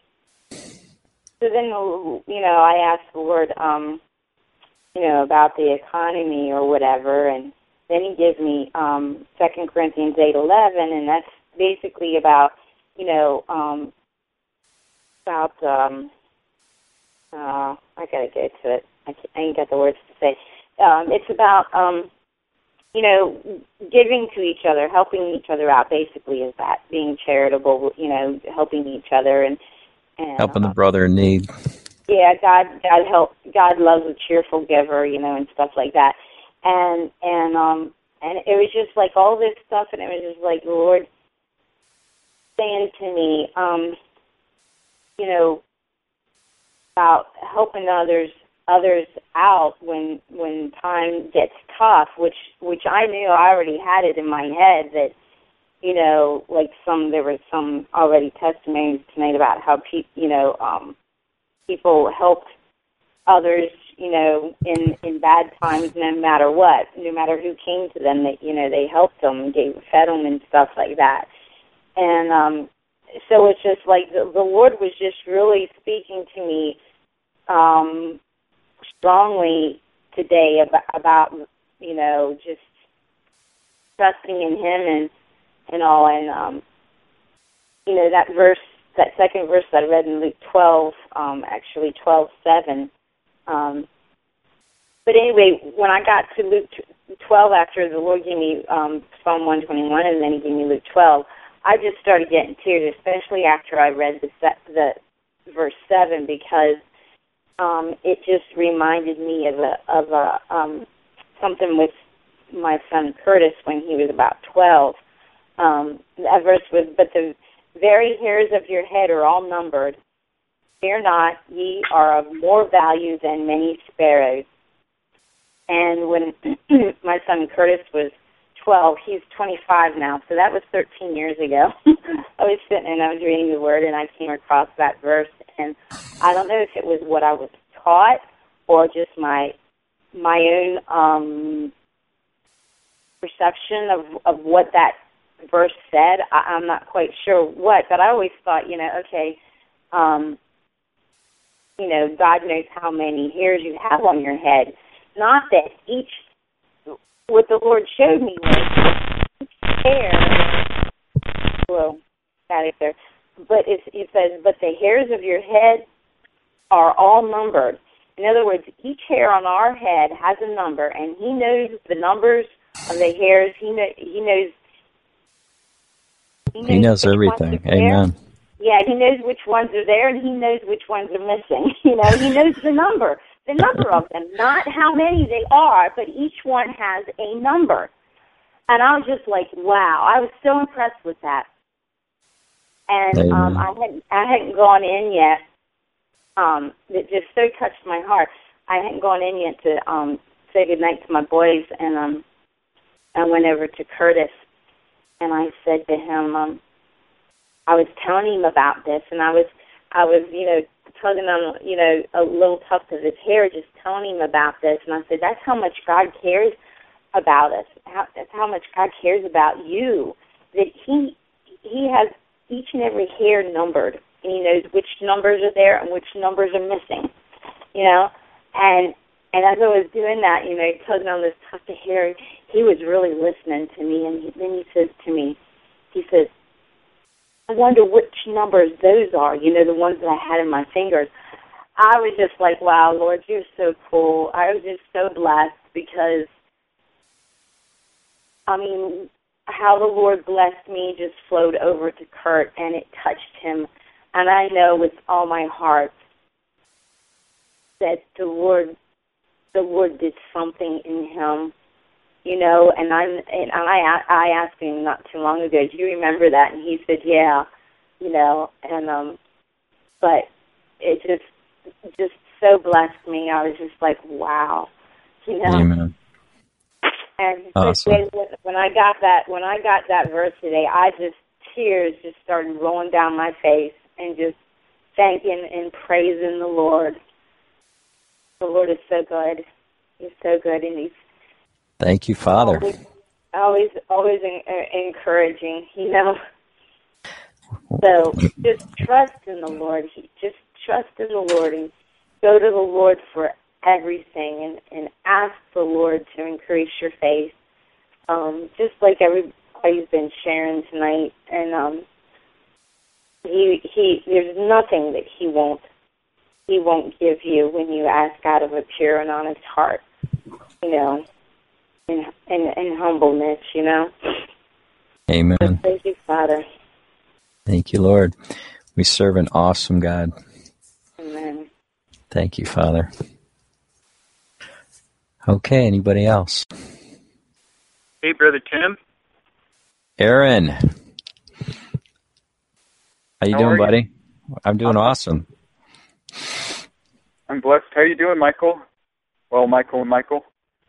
so then, you know, I asked the Lord, um, you know, about the economy or whatever, and then He gives me um, Second Corinthians eight eleven, and that's basically about, you know, um, about, um, uh, I gotta get to it. I, I ain't got the words to say. Um, it's about, um, you know, giving to each other, helping each other out, basically, is that, being charitable, you know, helping each other, and, and helping uh, the brother in need. Yeah, God, God help, God loves a cheerful giver, you know, and stuff like that, and and um and it was just like all this stuff, and it was just like the Lord saying to me, um, you know, about helping others. others out when when time gets tough, which which I knew I already had it in my head that, you know, like some there were some already testimonies tonight about how pe- you know um, people helped others, you know, in in bad times, no matter what, no matter who came to them, that, you know, they helped them, gave fed them and stuff like that, and um, so it's just like the, the Lord was just really speaking to me. Um, strongly today about, about, you know, just trusting in Him and, and all. And, um, you know, that verse, that second verse that I read in Luke twelve, um, actually twelve seven. Um, but anyway, when I got to Luke twelve, after the Lord gave me um, Psalm one twenty-one, and then He gave me Luke twelve, I just started getting tears, especially after I read the, the verse seven, because Um, it just reminded me of a of a um, something with my son Curtis when he was about twelve. Um, that verse was, "But the very hairs of your head are all numbered. Fear not, ye are of more value than many sparrows." And when my son Curtis was twelve, he's twenty-five now, so that was thirteen years ago. I was sitting and I was reading the Word, and I came across that verse, and I don't know if it was what I was taught or just my my own um, perception of, of what that verse said. I, I'm not quite sure what, but I always thought, you know, okay, um, you know, God knows how many hairs you have on your head. Not that each, what the Lord showed me was each hair, well, static there, but it, it says, but the hairs of your head are all numbered. In other words, each hair on our head has a number, and He knows the numbers of the hairs. He know, He knows He knows, he knows which everything. ones are there. Amen. Yeah, he knows which ones are there, and he knows which ones are missing. You know, he knows the number, the number of them, not how many they are, but each one has a number. And I was just like, wow, I was so impressed with that. And um, I hadn't, I hadn't gone in yet. Um, it just so touched my heart. I hadn't gone in yet to um, say goodnight to my boys, and um, I went over to Curtis, and I said to him, um, I was telling him about this, and I was, I was, you know, tugging on, you know, a little tuft of his hair, just telling him about this, and I said, that's how much God cares about us. How, that's how much God cares about you. That He, He has each and every hair numbered, and He knows which numbers are there and which numbers are missing. You know, and and as I was doing that, you know, tugging on this tuft of hair, he was really listening to me, and he, then he says to me, he says, I wonder which numbers those are, you know, the ones that I had in my fingers. I was just like, wow, Lord, you're so cool. I was just so blessed because, I mean, how the Lord blessed me just flowed over to Kurt, and it touched him. And I know with all my heart that the Lord, the Lord did something in him. You know, and I'm and I I asked him not too long ago, do you remember that? And he said, yeah, you know, and um, but it just just so blessed me. I was just like, wow, you know. Amen. And awesome. when, when I got that when I got that verse today, I just tears just started rolling down my face and just thanking and praising the Lord. The Lord is so good. He's so good, and He's Thank you, Father. Always, always, always in, uh, encouraging, you know. So just trust in the Lord. Just trust in the Lord and go to the Lord for everything, and, and ask the Lord to increase your faith. Um, just like everybody's been sharing tonight, and um, he he there's nothing that He won't He won't give you when you ask out of a pure and honest heart, you know. In, in, in humbleness, you know. Amen. So thank you, Father. Thank you, Lord. We serve an awesome God. Amen. Thank you, Father. Okay, anybody else? Hey, Brother Tim. Aaron. How you How doing, are buddy? you? I'm doing I'm, awesome. I'm blessed. How you doing, Michael? Well, Michael and Michael.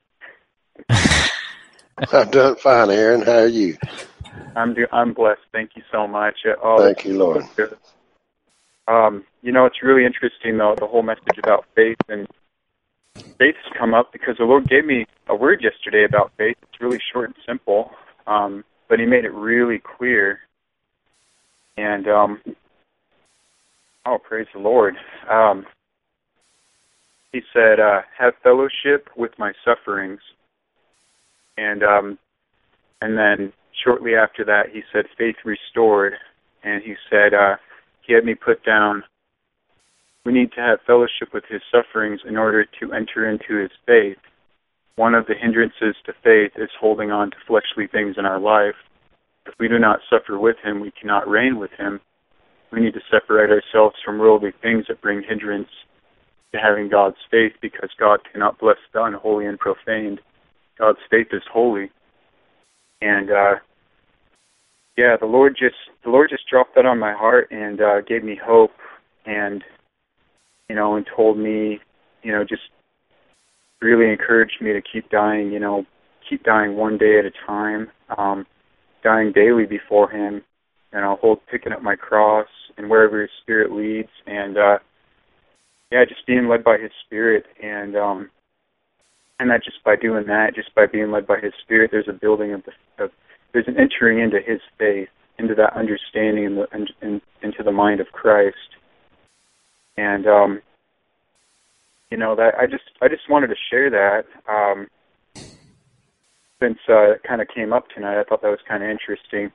I'm doing fine, Aaron. How are you? I'm do- I'm blessed. Thank you so much. Oh, Thank you, Lord. Good. Um, you know, it's really interesting, though, the whole message about faith. And faith has come up because the Lord gave me a word yesterday about faith. It's really short and simple, um, but He made it really clear. And, um, oh, praise the Lord. Um, he said, uh, have fellowship with my sufferings. And um, and then shortly after that, he said, faith restored. And he said, uh, he had me put down, we need to have fellowship with His sufferings in order to enter into His faith. One of the hindrances to faith is holding on to fleshly things in our life. If we do not suffer with Him, we cannot reign with Him. We need to separate ourselves from worldly things that bring hindrance to having God's faith, because God cannot bless the unholy and profaned. God's faith is holy. And uh, yeah, the Lord just the Lord just dropped that on my heart and uh, gave me hope, and you know, and told me, you know, just really encouraged me to keep dying, you know, keep dying one day at a time, um, dying daily before Him, and I'll hold picking up my cross and wherever His Spirit leads, and uh, yeah, just being led by His Spirit, and um, and that just by doing that, just by being led by His Spirit, there's a building of the, of, there's an entering into His faith, into that understanding, and, the, and, and into the mind of Christ, and um, you know, that I just I just wanted to share that um, since uh, it kind of came up tonight. I thought that was kind of interesting.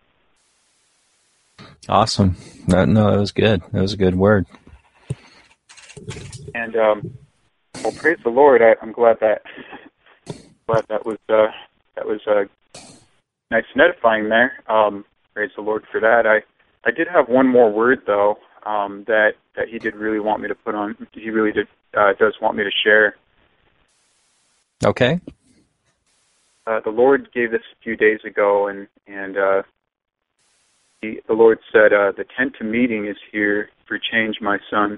Awesome. No, no, it was good. It was a good word. And um, well, praise the Lord. I, I'm glad that glad that was uh, that was uh, nice and edifying there. Um, praise the Lord for that. I, I did have one more word, though, um, that, that he did really want me to put on, he really did uh, does want me to share. Okay. Uh, the Lord gave this a few days ago, and, and uh, he, the Lord said, uh, the tent to meeting is here for change, my son,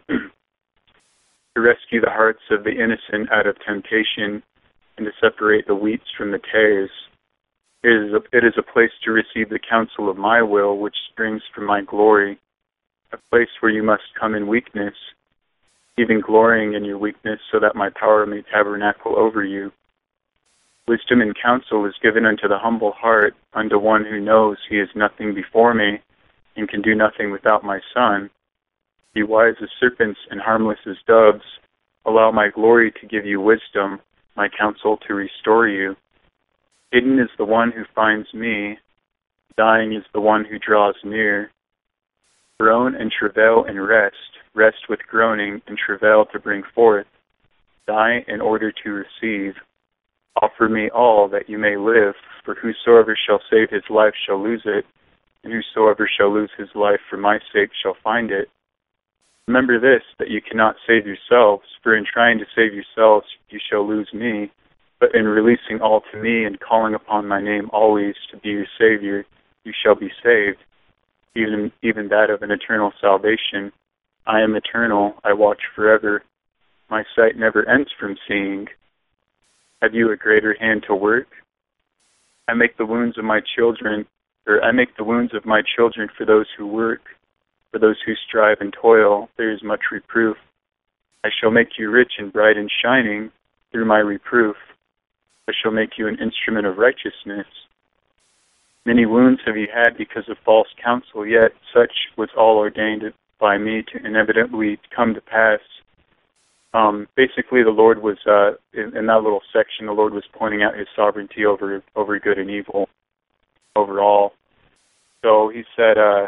to rescue the hearts of the innocent out of temptation and to separate the wheats from the tares. It is, a, it is a place to receive the counsel of my will, which springs from my glory, a place where you must come in weakness, even glorying in your weakness, so that my power may tabernacle over you. Wisdom and counsel is given unto the humble heart, unto one who knows he is nothing before me, and can do nothing without my Son. Be wise as serpents and harmless as doves. Allow my glory to give you wisdom, my counsel to restore you. Hidden is the one who finds me. Dying is the one who draws near. Groan and travail and rest. Rest with groaning and travail to bring forth. Die in order to receive. Offer me all that you may live, for whosoever shall save his life shall lose it, and whosoever shall lose his life for my sake shall find it. Remember this, that you cannot save yourselves, for in trying to save yourselves you shall lose me, but in releasing all to me and calling upon my name always to be your Savior, you shall be saved, even even that of an eternal salvation. I am eternal, I watch forever. My sight never ends from seeing. Have you a greater hand to work? I make the wounds of my children, or I make the wounds of my children for those who work. For those who strive and toil, there is much reproof. I shall make you rich and bright and shining through my reproof. I shall make you an instrument of righteousness. Many wounds have you had because of false counsel, yet such was all ordained by me to inevitably come to pass. Um, basically, the Lord was, uh, in, in that little section, the Lord was pointing out his sovereignty over over good and evil overall. So he said, uh,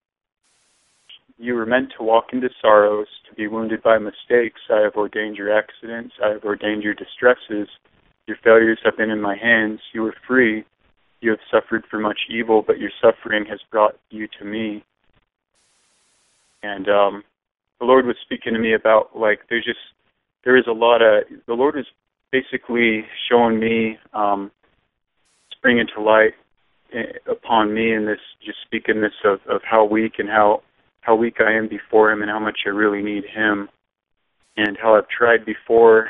you were meant to walk into sorrows, to be wounded by mistakes. I have ordained your accidents. I have ordained your distresses. Your failures have been in my hands. You were free. You have suffered for much evil, but your suffering has brought you to me. And um, the Lord was speaking to me about, like, there's just, there is a lot of, the Lord was basically showing me, um, springing to light upon me in this, just speaking this of, of how weak and how, how weak I am before him and how much I really need him, and how I've tried before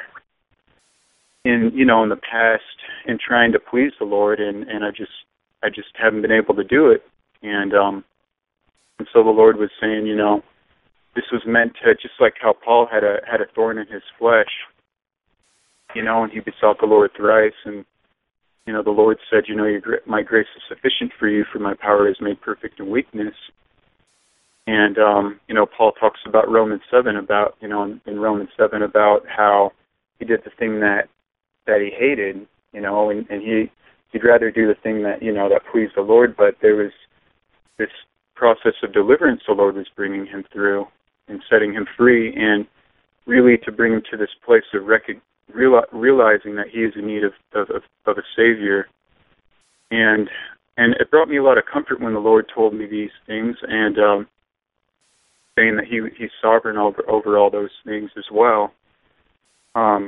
in, you know, in the past in trying to please the Lord, and, and I just, I just haven't been able to do it. And, um, and so the Lord was saying, you know, this was meant to, just like how Paul had a, had a thorn in his flesh, you know, and he besought the Lord thrice, and, you know, the Lord said, you know, your, my grace is sufficient for you, for my power is made perfect in weakness. And, um, you know, Paul talks about Romans seven, about, you know, in, in Romans seven, about how he did the thing that, that he hated, you know, and, and he, he'd rather do the thing that, you know, that pleased the Lord, but there was this process of deliverance the Lord was bringing him through and setting him free, and really to bring him to this place of rec- real, realizing that he is in need of, of, of a Savior. And and it brought me a lot of comfort when the Lord told me these things, and um, saying that he he's sovereign over, over all those things as well. Um,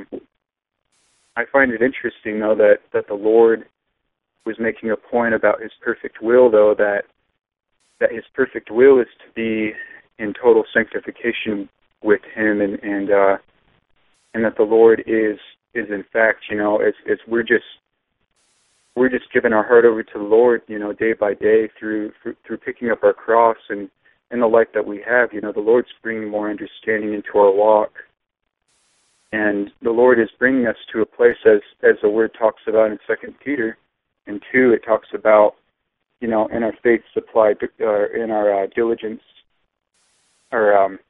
I find it interesting, though, that, that the Lord was making a point about his perfect will, though, that that his perfect will is to be in total sanctification with him, and and uh, and that the Lord is is in fact, you know, as as we're just we're just giving our heart over to the Lord, you know, day by day through through, through picking up our cross and in the light that we have, you know, the Lord's bringing more understanding into our walk, and the Lord is bringing us to a place, as as the Word talks about in Second Peter, and two, it talks about, you know, in our faith supply, uh, in our uh, diligence, or um,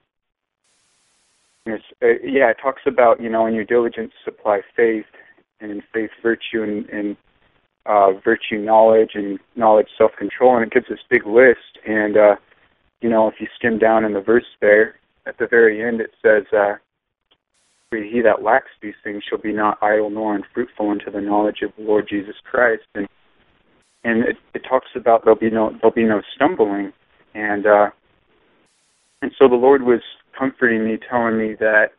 it's, uh, yeah, it talks about, you know, in your diligence supply faith, and in faith virtue, and, and uh, virtue knowledge, and knowledge self-control, and it gives this big list. And uh, you know, if you skim down in the verse there, at the very end it says, uh, "He that lacks these things shall be not idle nor unfruitful unto the knowledge of the Lord Jesus Christ." And and it, it talks about there'll be no there'll be no stumbling, and uh, and so the Lord was comforting me, telling me that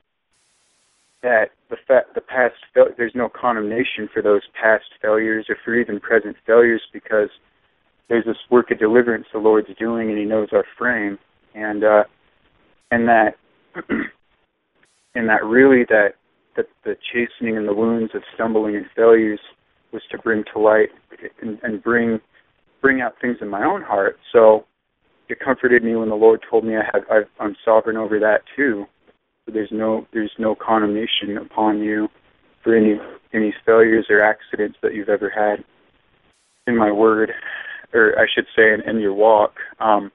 that the fa- the past fa- there's no condemnation for those past failures or for even present failures, because there's this work of deliverance the Lord's doing, and He knows our frame, and uh, and that and that really that that the chastening and the wounds of stumbling and failures was to bring to light and, and bring bring out things in my own heart. So it comforted me when the Lord told me I have I've, I'm sovereign over that too. There's no there's no condemnation upon you for any any failures or accidents that you've ever had in my word, or I should say in, in your walk. Um,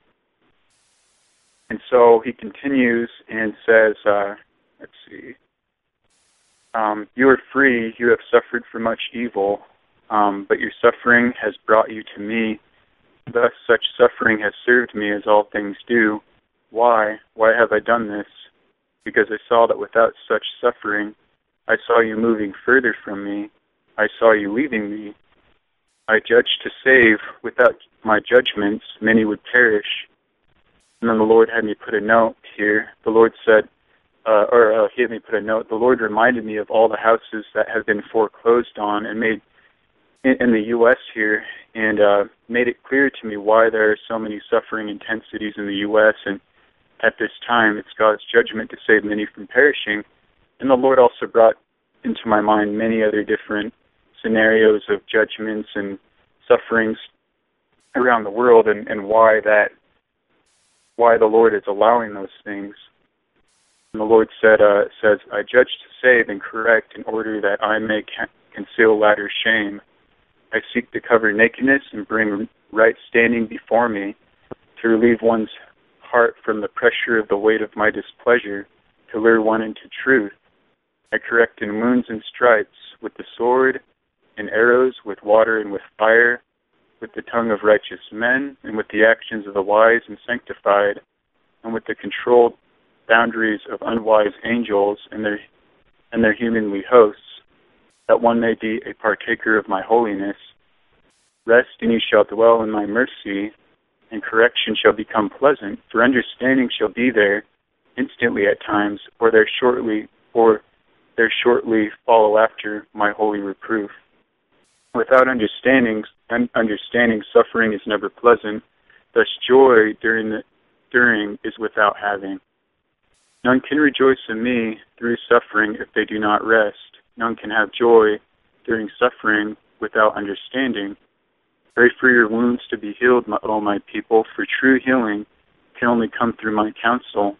and so he continues and says, uh, let's see, um, you are free, you have suffered for much evil, um, but your suffering has brought you to me. Thus such suffering has served me, as all things do. Why? Why have I done this? Because I saw that without such suffering, I saw you moving further from me. I saw you leaving me. I judged to save. Without my judgments, many would perish. And then the Lord had me put a note here. The Lord said, uh, or uh, he had me put a note. The Lord reminded me of all the houses that have been foreclosed on and made in, in the U S here, and uh, made it clear to me why there are so many suffering intensities in the U S, and at this time, it's God's judgment to save many from perishing. And the Lord also brought into my mind many other different scenarios of judgments and sufferings around the world, and, and why that, why the Lord is allowing those things. And the Lord said, uh, says, I judge to save and correct in order that I may ca- conceal latter shame. I seek to cover nakedness and bring right standing before me, to relieve one's heart from the pressure of the weight of my displeasure, to lure one into truth. I correct in wounds and stripes, with the sword and arrows, with water and with fire, with the tongue of righteous men, and with the actions of the wise and sanctified, and with the controlled boundaries of unwise angels and their and their humanly hosts, that one may be a partaker of my holiness. Rest, and ye shall dwell in my mercy, and correction shall become pleasant, for understanding shall be there instantly at times, or there shortly, or there shortly follow after my holy reproof. Without understanding, un- understanding suffering is never pleasant. Thus joy during the during is without having. None can rejoice in me through suffering if they do not rest. None can have joy during suffering without understanding. Pray for your wounds to be healed, my, O my people, for true healing can only come through my counsel.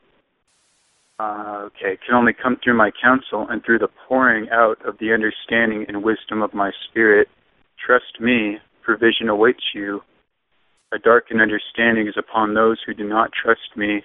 Uh, okay, can only come through my counsel and through the pouring out of the understanding and wisdom of my spirit. Trust me, provision awaits you. A darkened understanding is upon those who do not trust me.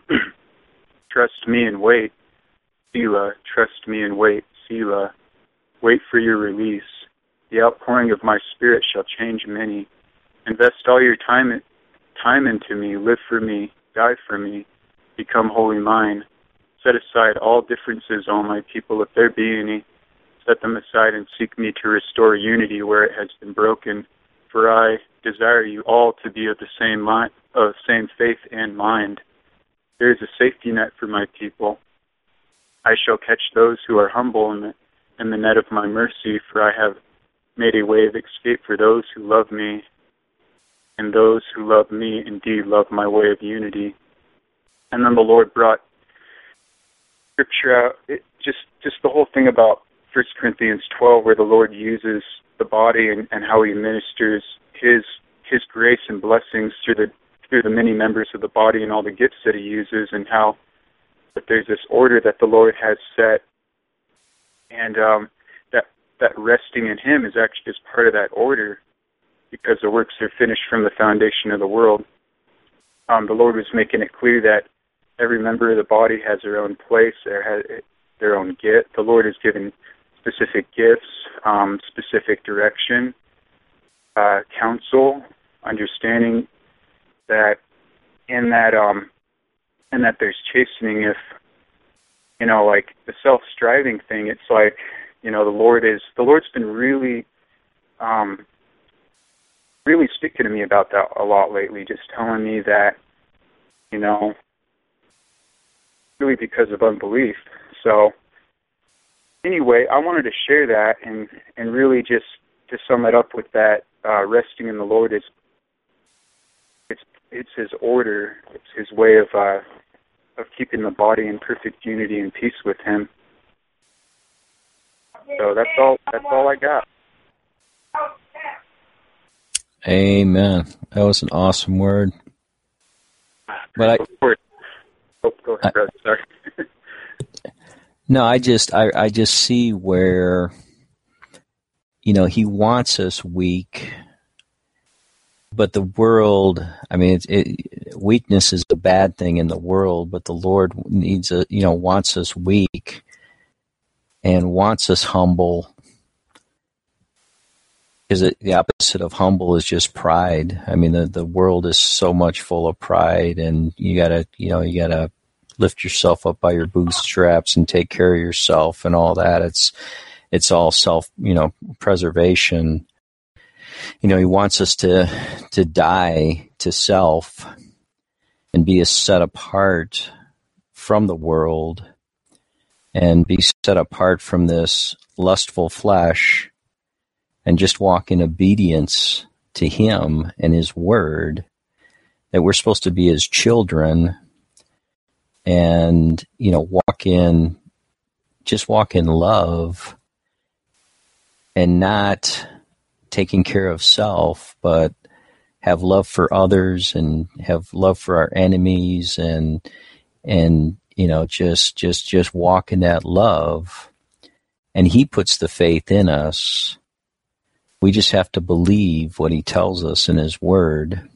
Trust me and wait. Selah, trust me and wait. Selah, wait for your release. The outpouring of my spirit shall change many. Invest all your time time into me. Live for me. Die for me. Become wholly mine. Set aside all differences, O my people, if there be any. Set them aside and seek me to restore unity where it has been broken. For I desire you all to be of the same mind, of same faith and mind. There is a safety net for my people. I shall catch those who are humble in the, in the net of my mercy, for I have made a way of escape for those who love me, and those who love me indeed love my way of unity. And then the Lord brought scripture out, it, just just the whole thing about First Corinthians twelve, where the Lord uses the body and, and how He ministers His His grace and blessings through the through the many members of the body and all the gifts that He uses, and how that there's this order that the Lord has set, and um, that that resting in Him is actually just part of that order, because the works are finished from the foundation of the world. Um, the Lord was making it clear that every member of the body has their own place, their their own gift. The Lord has given specific gifts, um, specific direction, uh, counsel, understanding that in that um, and that there's chastening. If you know, like the self-striving thing, it's like, you know, the Lord is the Lord's been really um, really speaking to me about that a lot lately, just telling me that, you know, really because of unbelief. So anyway, I wanted to share that and, and really just to sum it up with that, uh, resting in the Lord is it's it's His order, it's His way of uh, of keeping the body in perfect unity and peace with Him. So that's all. That's all I got. Amen. That was an awesome word. But I. Oh, go ahead, brother. Sorry. No, I just I, I just see where, you know, He wants us weak, but the world, I mean, it, it, weakness is a bad thing in the world, but the Lord needs a, you know, wants us weak and wants us humble. Because it, the opposite of humble is just pride. I mean, the, the world is so much full of pride, and you gotta, you know, you gotta lift yourself up by your bootstraps and take care of yourself and all that. It's, it's all self, you know, preservation. You know, He wants us to, to die to self and be set apart from the world and be set apart from this lustful flesh and just walk in obedience to Him and His word, that we're supposed to be His children and, you know, walk in, just walk in love and not taking care of self, but have love for others and have love for our enemies and, and, you know, just, just, just walk in that love. And He puts the faith in us. We just have to believe what He tells us in His word.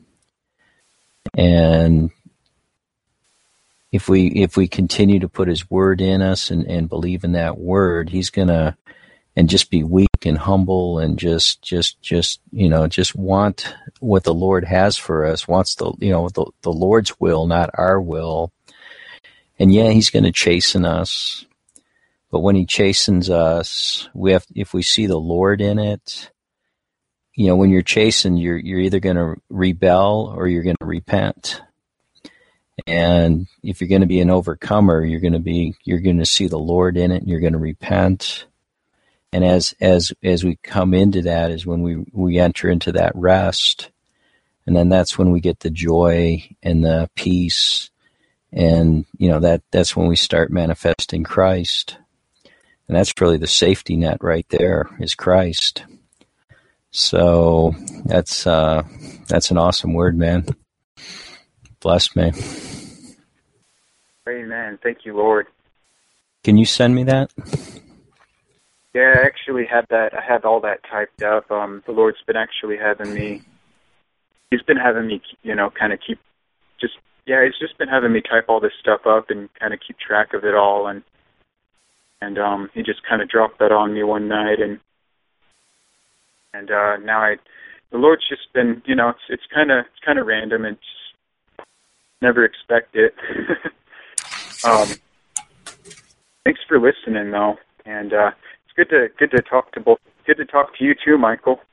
And if we if we continue to put His word in us and, and believe in that word, He's gonna and just be weak and humble and just just just you know just want what the Lord has for us, wants the you know the, the Lord's will, not our will. And yeah, He's gonna chasten us, but when He chastens us, we have if we see the Lord in it. You know, when you're chastened, you're you're either going to rebel or you're going to repent. And if you're going to be an overcomer, you're going to be you're going to see the Lord in it, and you're going to repent. And as as as we come into that is when we we enter into that rest, and then that's when we get the joy and the peace, and you know that that's when we start manifesting Christ, and that's really the safety net right there is Christ. So that's uh, that's an awesome word, man. Bless me. Amen. Thank you, Lord. Can you send me that? Yeah, I actually have that. I have all that typed up. Um, the Lord's been actually having me. He's been having me, you know, kind of keep just. Yeah, He's just been having me type all this stuff up and kind of keep track of it all. And and um, He just kind of dropped that on me one night and. And uh, now I, the Lord's just been, you know, it's it's kind of it's kind of random and just never expect it. um, thanks for listening, though, and uh, it's good to good to talk to both. Good to talk to you too, Michael.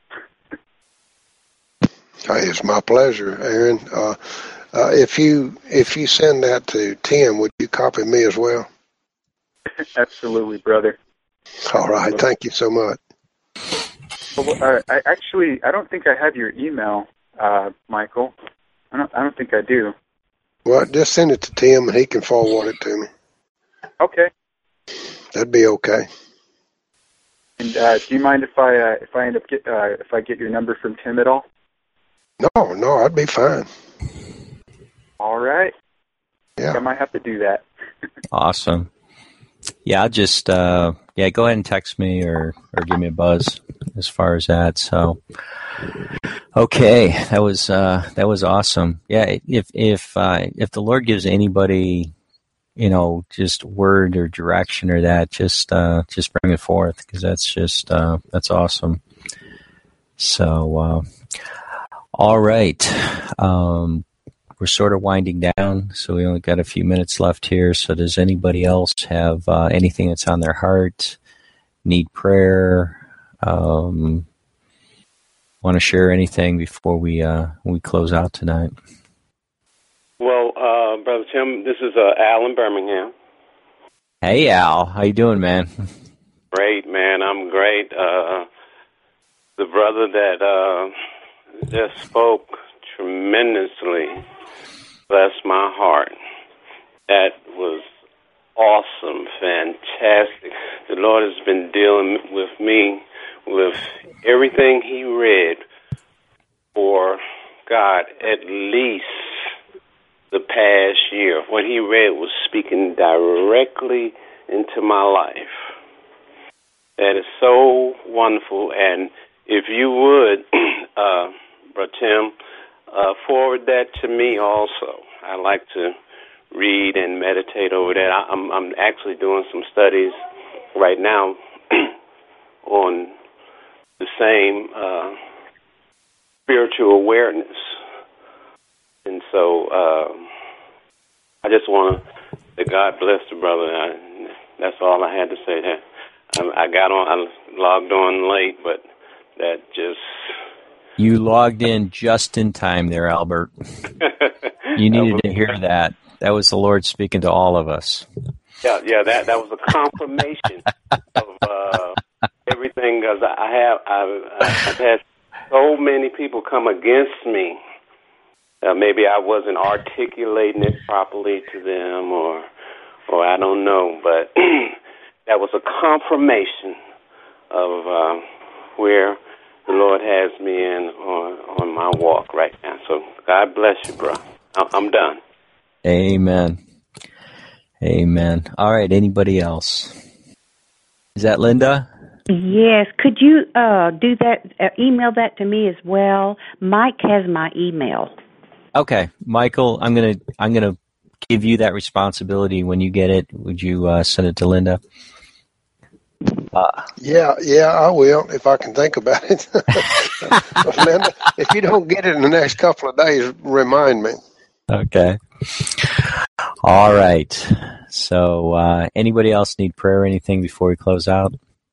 Hey, it's my pleasure, Aaron. Uh, uh, if you if you send that to Tim, would you copy me as well? Absolutely, brother. All right, thank you so much. Well, uh, I actually, I don't think I have your email, uh, Michael. I don't, I don't think I do. Well, just send it to Tim, and he can forward it to me. Okay. That'd be okay. And uh, do you mind if I, uh, if I end up get, uh, if I get your number from Tim at all? No, no, I'd be fine. All right. Yeah. I might have to do that. Awesome. Yeah, I'll just uh, yeah, go ahead and text me or, or give me a buzz as far as that. So, okay, that was uh, that was awesome. Yeah, if if uh, if the Lord gives anybody, you know, just word or direction or that, just uh, just bring it forth because that's just uh, that's awesome. So, uh, all right. Um, We're sort of winding down, so we only got a few minutes left here. So does anybody else have uh, anything that's on their heart, need prayer, um, want to share anything before we uh, we close out tonight? Well, uh, Brother Tim, this is uh, Al in Birmingham. Hey, Al. How you doing, man? Great, man. I'm great. Uh, the brother that uh, just spoke tremendously blessed my heart. That was awesome, fantastic. The Lord has been dealing with me with everything he read for, God, at least the past year. What he read was speaking directly into my life. That is so wonderful. And if you would, uh, Brother Tim, uh, forward that to me also. I like to read and meditate over that. I, I'm, I'm actually doing some studies right now on the same uh, spiritual awareness. And so uh, I just want to say God bless the brother. I, that's all I had to say. That I, I got on, I logged on late, but that just... You logged in just in time there, Albert. You needed to hear that. That was the Lord speaking to all of us. Yeah, yeah, that that was a confirmation of uh, everything. Because I have, I've, I've had so many people come against me. Uh, maybe I wasn't articulating it properly to them, or, or I don't know. But that was a confirmation of uh, where the Lord has me in on, on my walk right now. So God bless you, bro. I'm done. Amen. Amen. All right. Anybody else? Is that Linda? Yes. Could you uh, do that? Uh, email that to me as well. Mike has my email. Okay, Michael. I'm gonna I'm gonna give you that responsibility when you get it. Would you uh, send it to Linda? Uh, yeah, yeah, I will if I can think about it. Linda, if you don't get it in the next couple of days, remind me. Okay. All right. So, uh, anybody else need prayer or anything before we close out?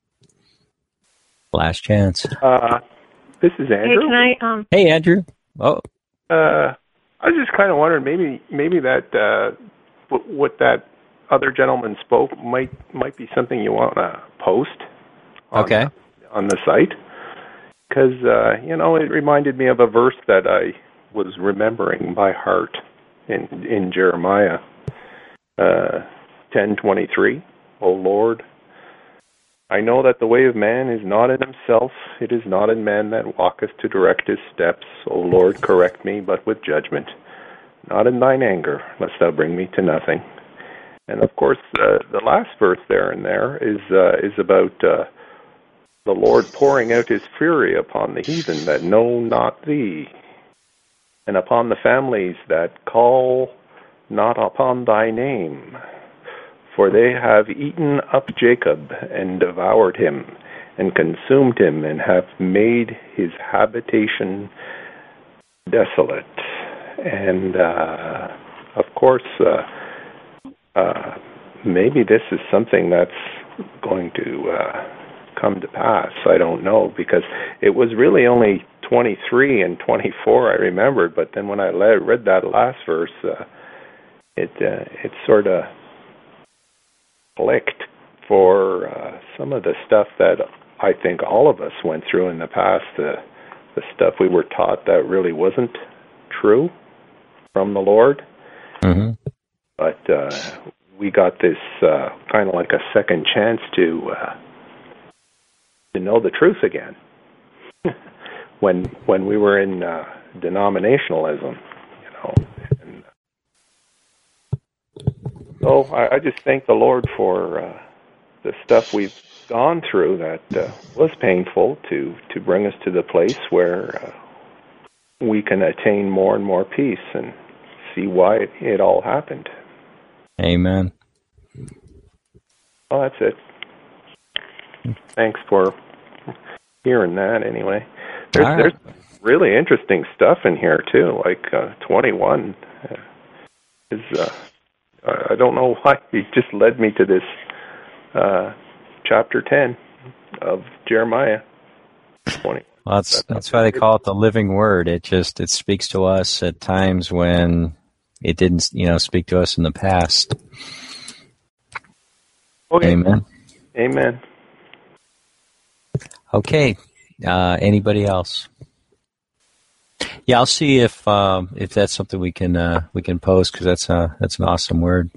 Last chance. Uh, this is Andrew. Hey, can I? Um... Hey, Andrew. Oh. Uh, I was just kind of wondering, maybe, maybe that uh, w- what that other gentleman spoke might might be something you want to post. On okay. The, on the site, because uh, you know, it reminded me of a verse that I was remembering by heart in in Jeremiah uh, ten twenty three. O Lord, I know that the way of man is not in himself; it is not in man that walketh to direct his steps. O Lord, correct me, but with judgment, not in thine anger, lest thou bring me to nothing. And of course, uh, the last verse there and there is uh, is about uh, the Lord pouring out his fury upon the heathen that know not thee, and upon the families that call not upon thy name. For they have eaten up Jacob and devoured him, and consumed him, and have made his habitation desolate. And uh, of course, uh, uh, maybe this is something that's going to uh, come to pass. I don't know, because it was really only twenty-three and twenty-four I remembered, but then when I read that last verse, uh, it uh, it sort of clicked for uh, some of the stuff that I think all of us went through in the past, uh, the stuff we were taught that really wasn't true from the Lord. Mm-hmm. But uh, we got this uh, kind of like a second chance to uh, to know the truth again. when when we were in uh, denominationalism, you know. And so I, I just thank the Lord for uh, the stuff we've gone through that uh, was painful to to bring us to the place where uh, we can attain more and more peace and see why it, it all happened. Amen. Well, that's it. Thanks for hearing that anyway. There's, right. there's really interesting stuff in here, too, like uh, twenty-one. Uh, is uh, I don't know why it just led me to this uh, chapter ten of Jeremiah. twenty. Well, that's that's why they call it the living word. It just it speaks to us at times when it didn't, you know, speak to us in the past. Okay. Amen. Amen. Okay. Uh, anybody else? Yeah, I'll see if um, if that's something we can uh, we can post, because that's uh, that's an awesome word.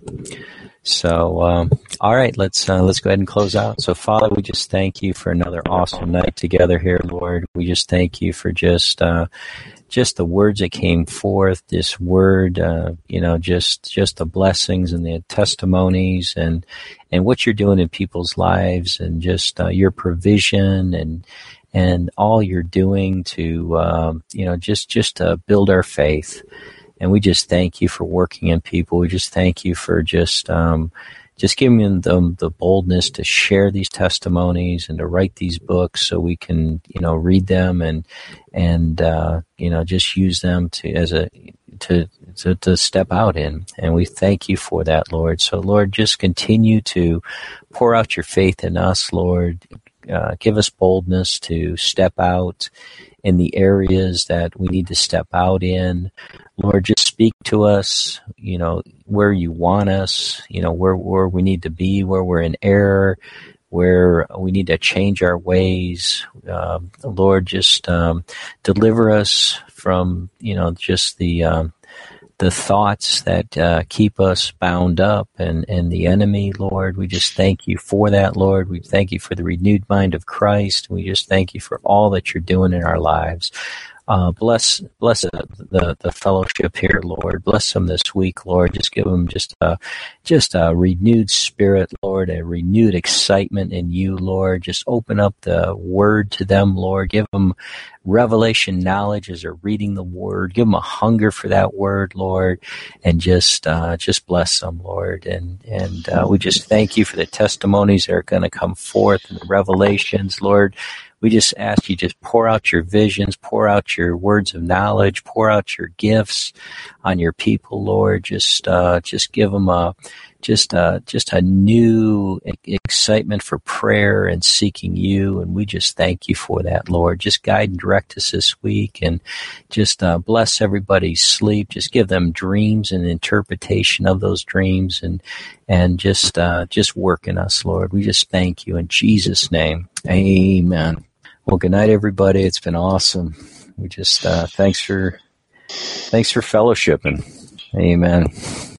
So, um, all right, let's uh, let's go ahead and close out. So, Father, we just thank you for another awesome night together here, Lord. We just thank you for just uh, just the words that came forth. This word, uh, you know, just just the blessings and the testimonies, and and what you're doing in people's lives, and just uh, your provision, and and all you're doing to um, you know just just to build our faith. And we just thank you for working in people. We just thank you for just um, just giving them the boldness to share these testimonies and to write these books, so we can, you know, read them and and uh, you know just use them to as a to, to to step out in. And we thank you for that, Lord. So, Lord, just continue to pour out your faith in us, Lord. Uh, give us boldness to step out in the areas that we need to step out in. Lord, just speak to us, you know, where you want us, you know, where, where we need to be, where we're in error, where we need to change our ways. Um, Lord, just um, deliver us from, you know, just the um, the thoughts that uh, keep us bound up, and, and the enemy, Lord. We just thank you for that, Lord. We thank you for the renewed mind of Christ. We just thank you for all that you're doing in our lives. Uh, bless bless the, the the fellowship here, Lord. Bless them this week, Lord. Just give them just a, just a renewed spirit, Lord, a renewed excitement in you, Lord. Just open up the word to them, Lord. Give them revelation knowledge as they're reading the word. Give them a hunger for that word, Lord, and just uh, just bless them, Lord. And and uh, we just thank you for the testimonies that are going to come forth and the revelations, Lord. We just ask you, just pour out your visions, pour out your words of knowledge, pour out your gifts on your people, Lord. Just, uh, just give them a, just, uh, just a new excitement for prayer and seeking you. And we just thank you for that, Lord. Just guide and direct us this week, and just, uh, bless everybody's sleep. Just give them dreams and interpretation of those dreams, and, and just, uh, just work in us, Lord. We just thank you in Jesus' name. Amen. Well, good night, everybody. It's been awesome. We just uh, thanks for thanks for fellowshipping. Amen.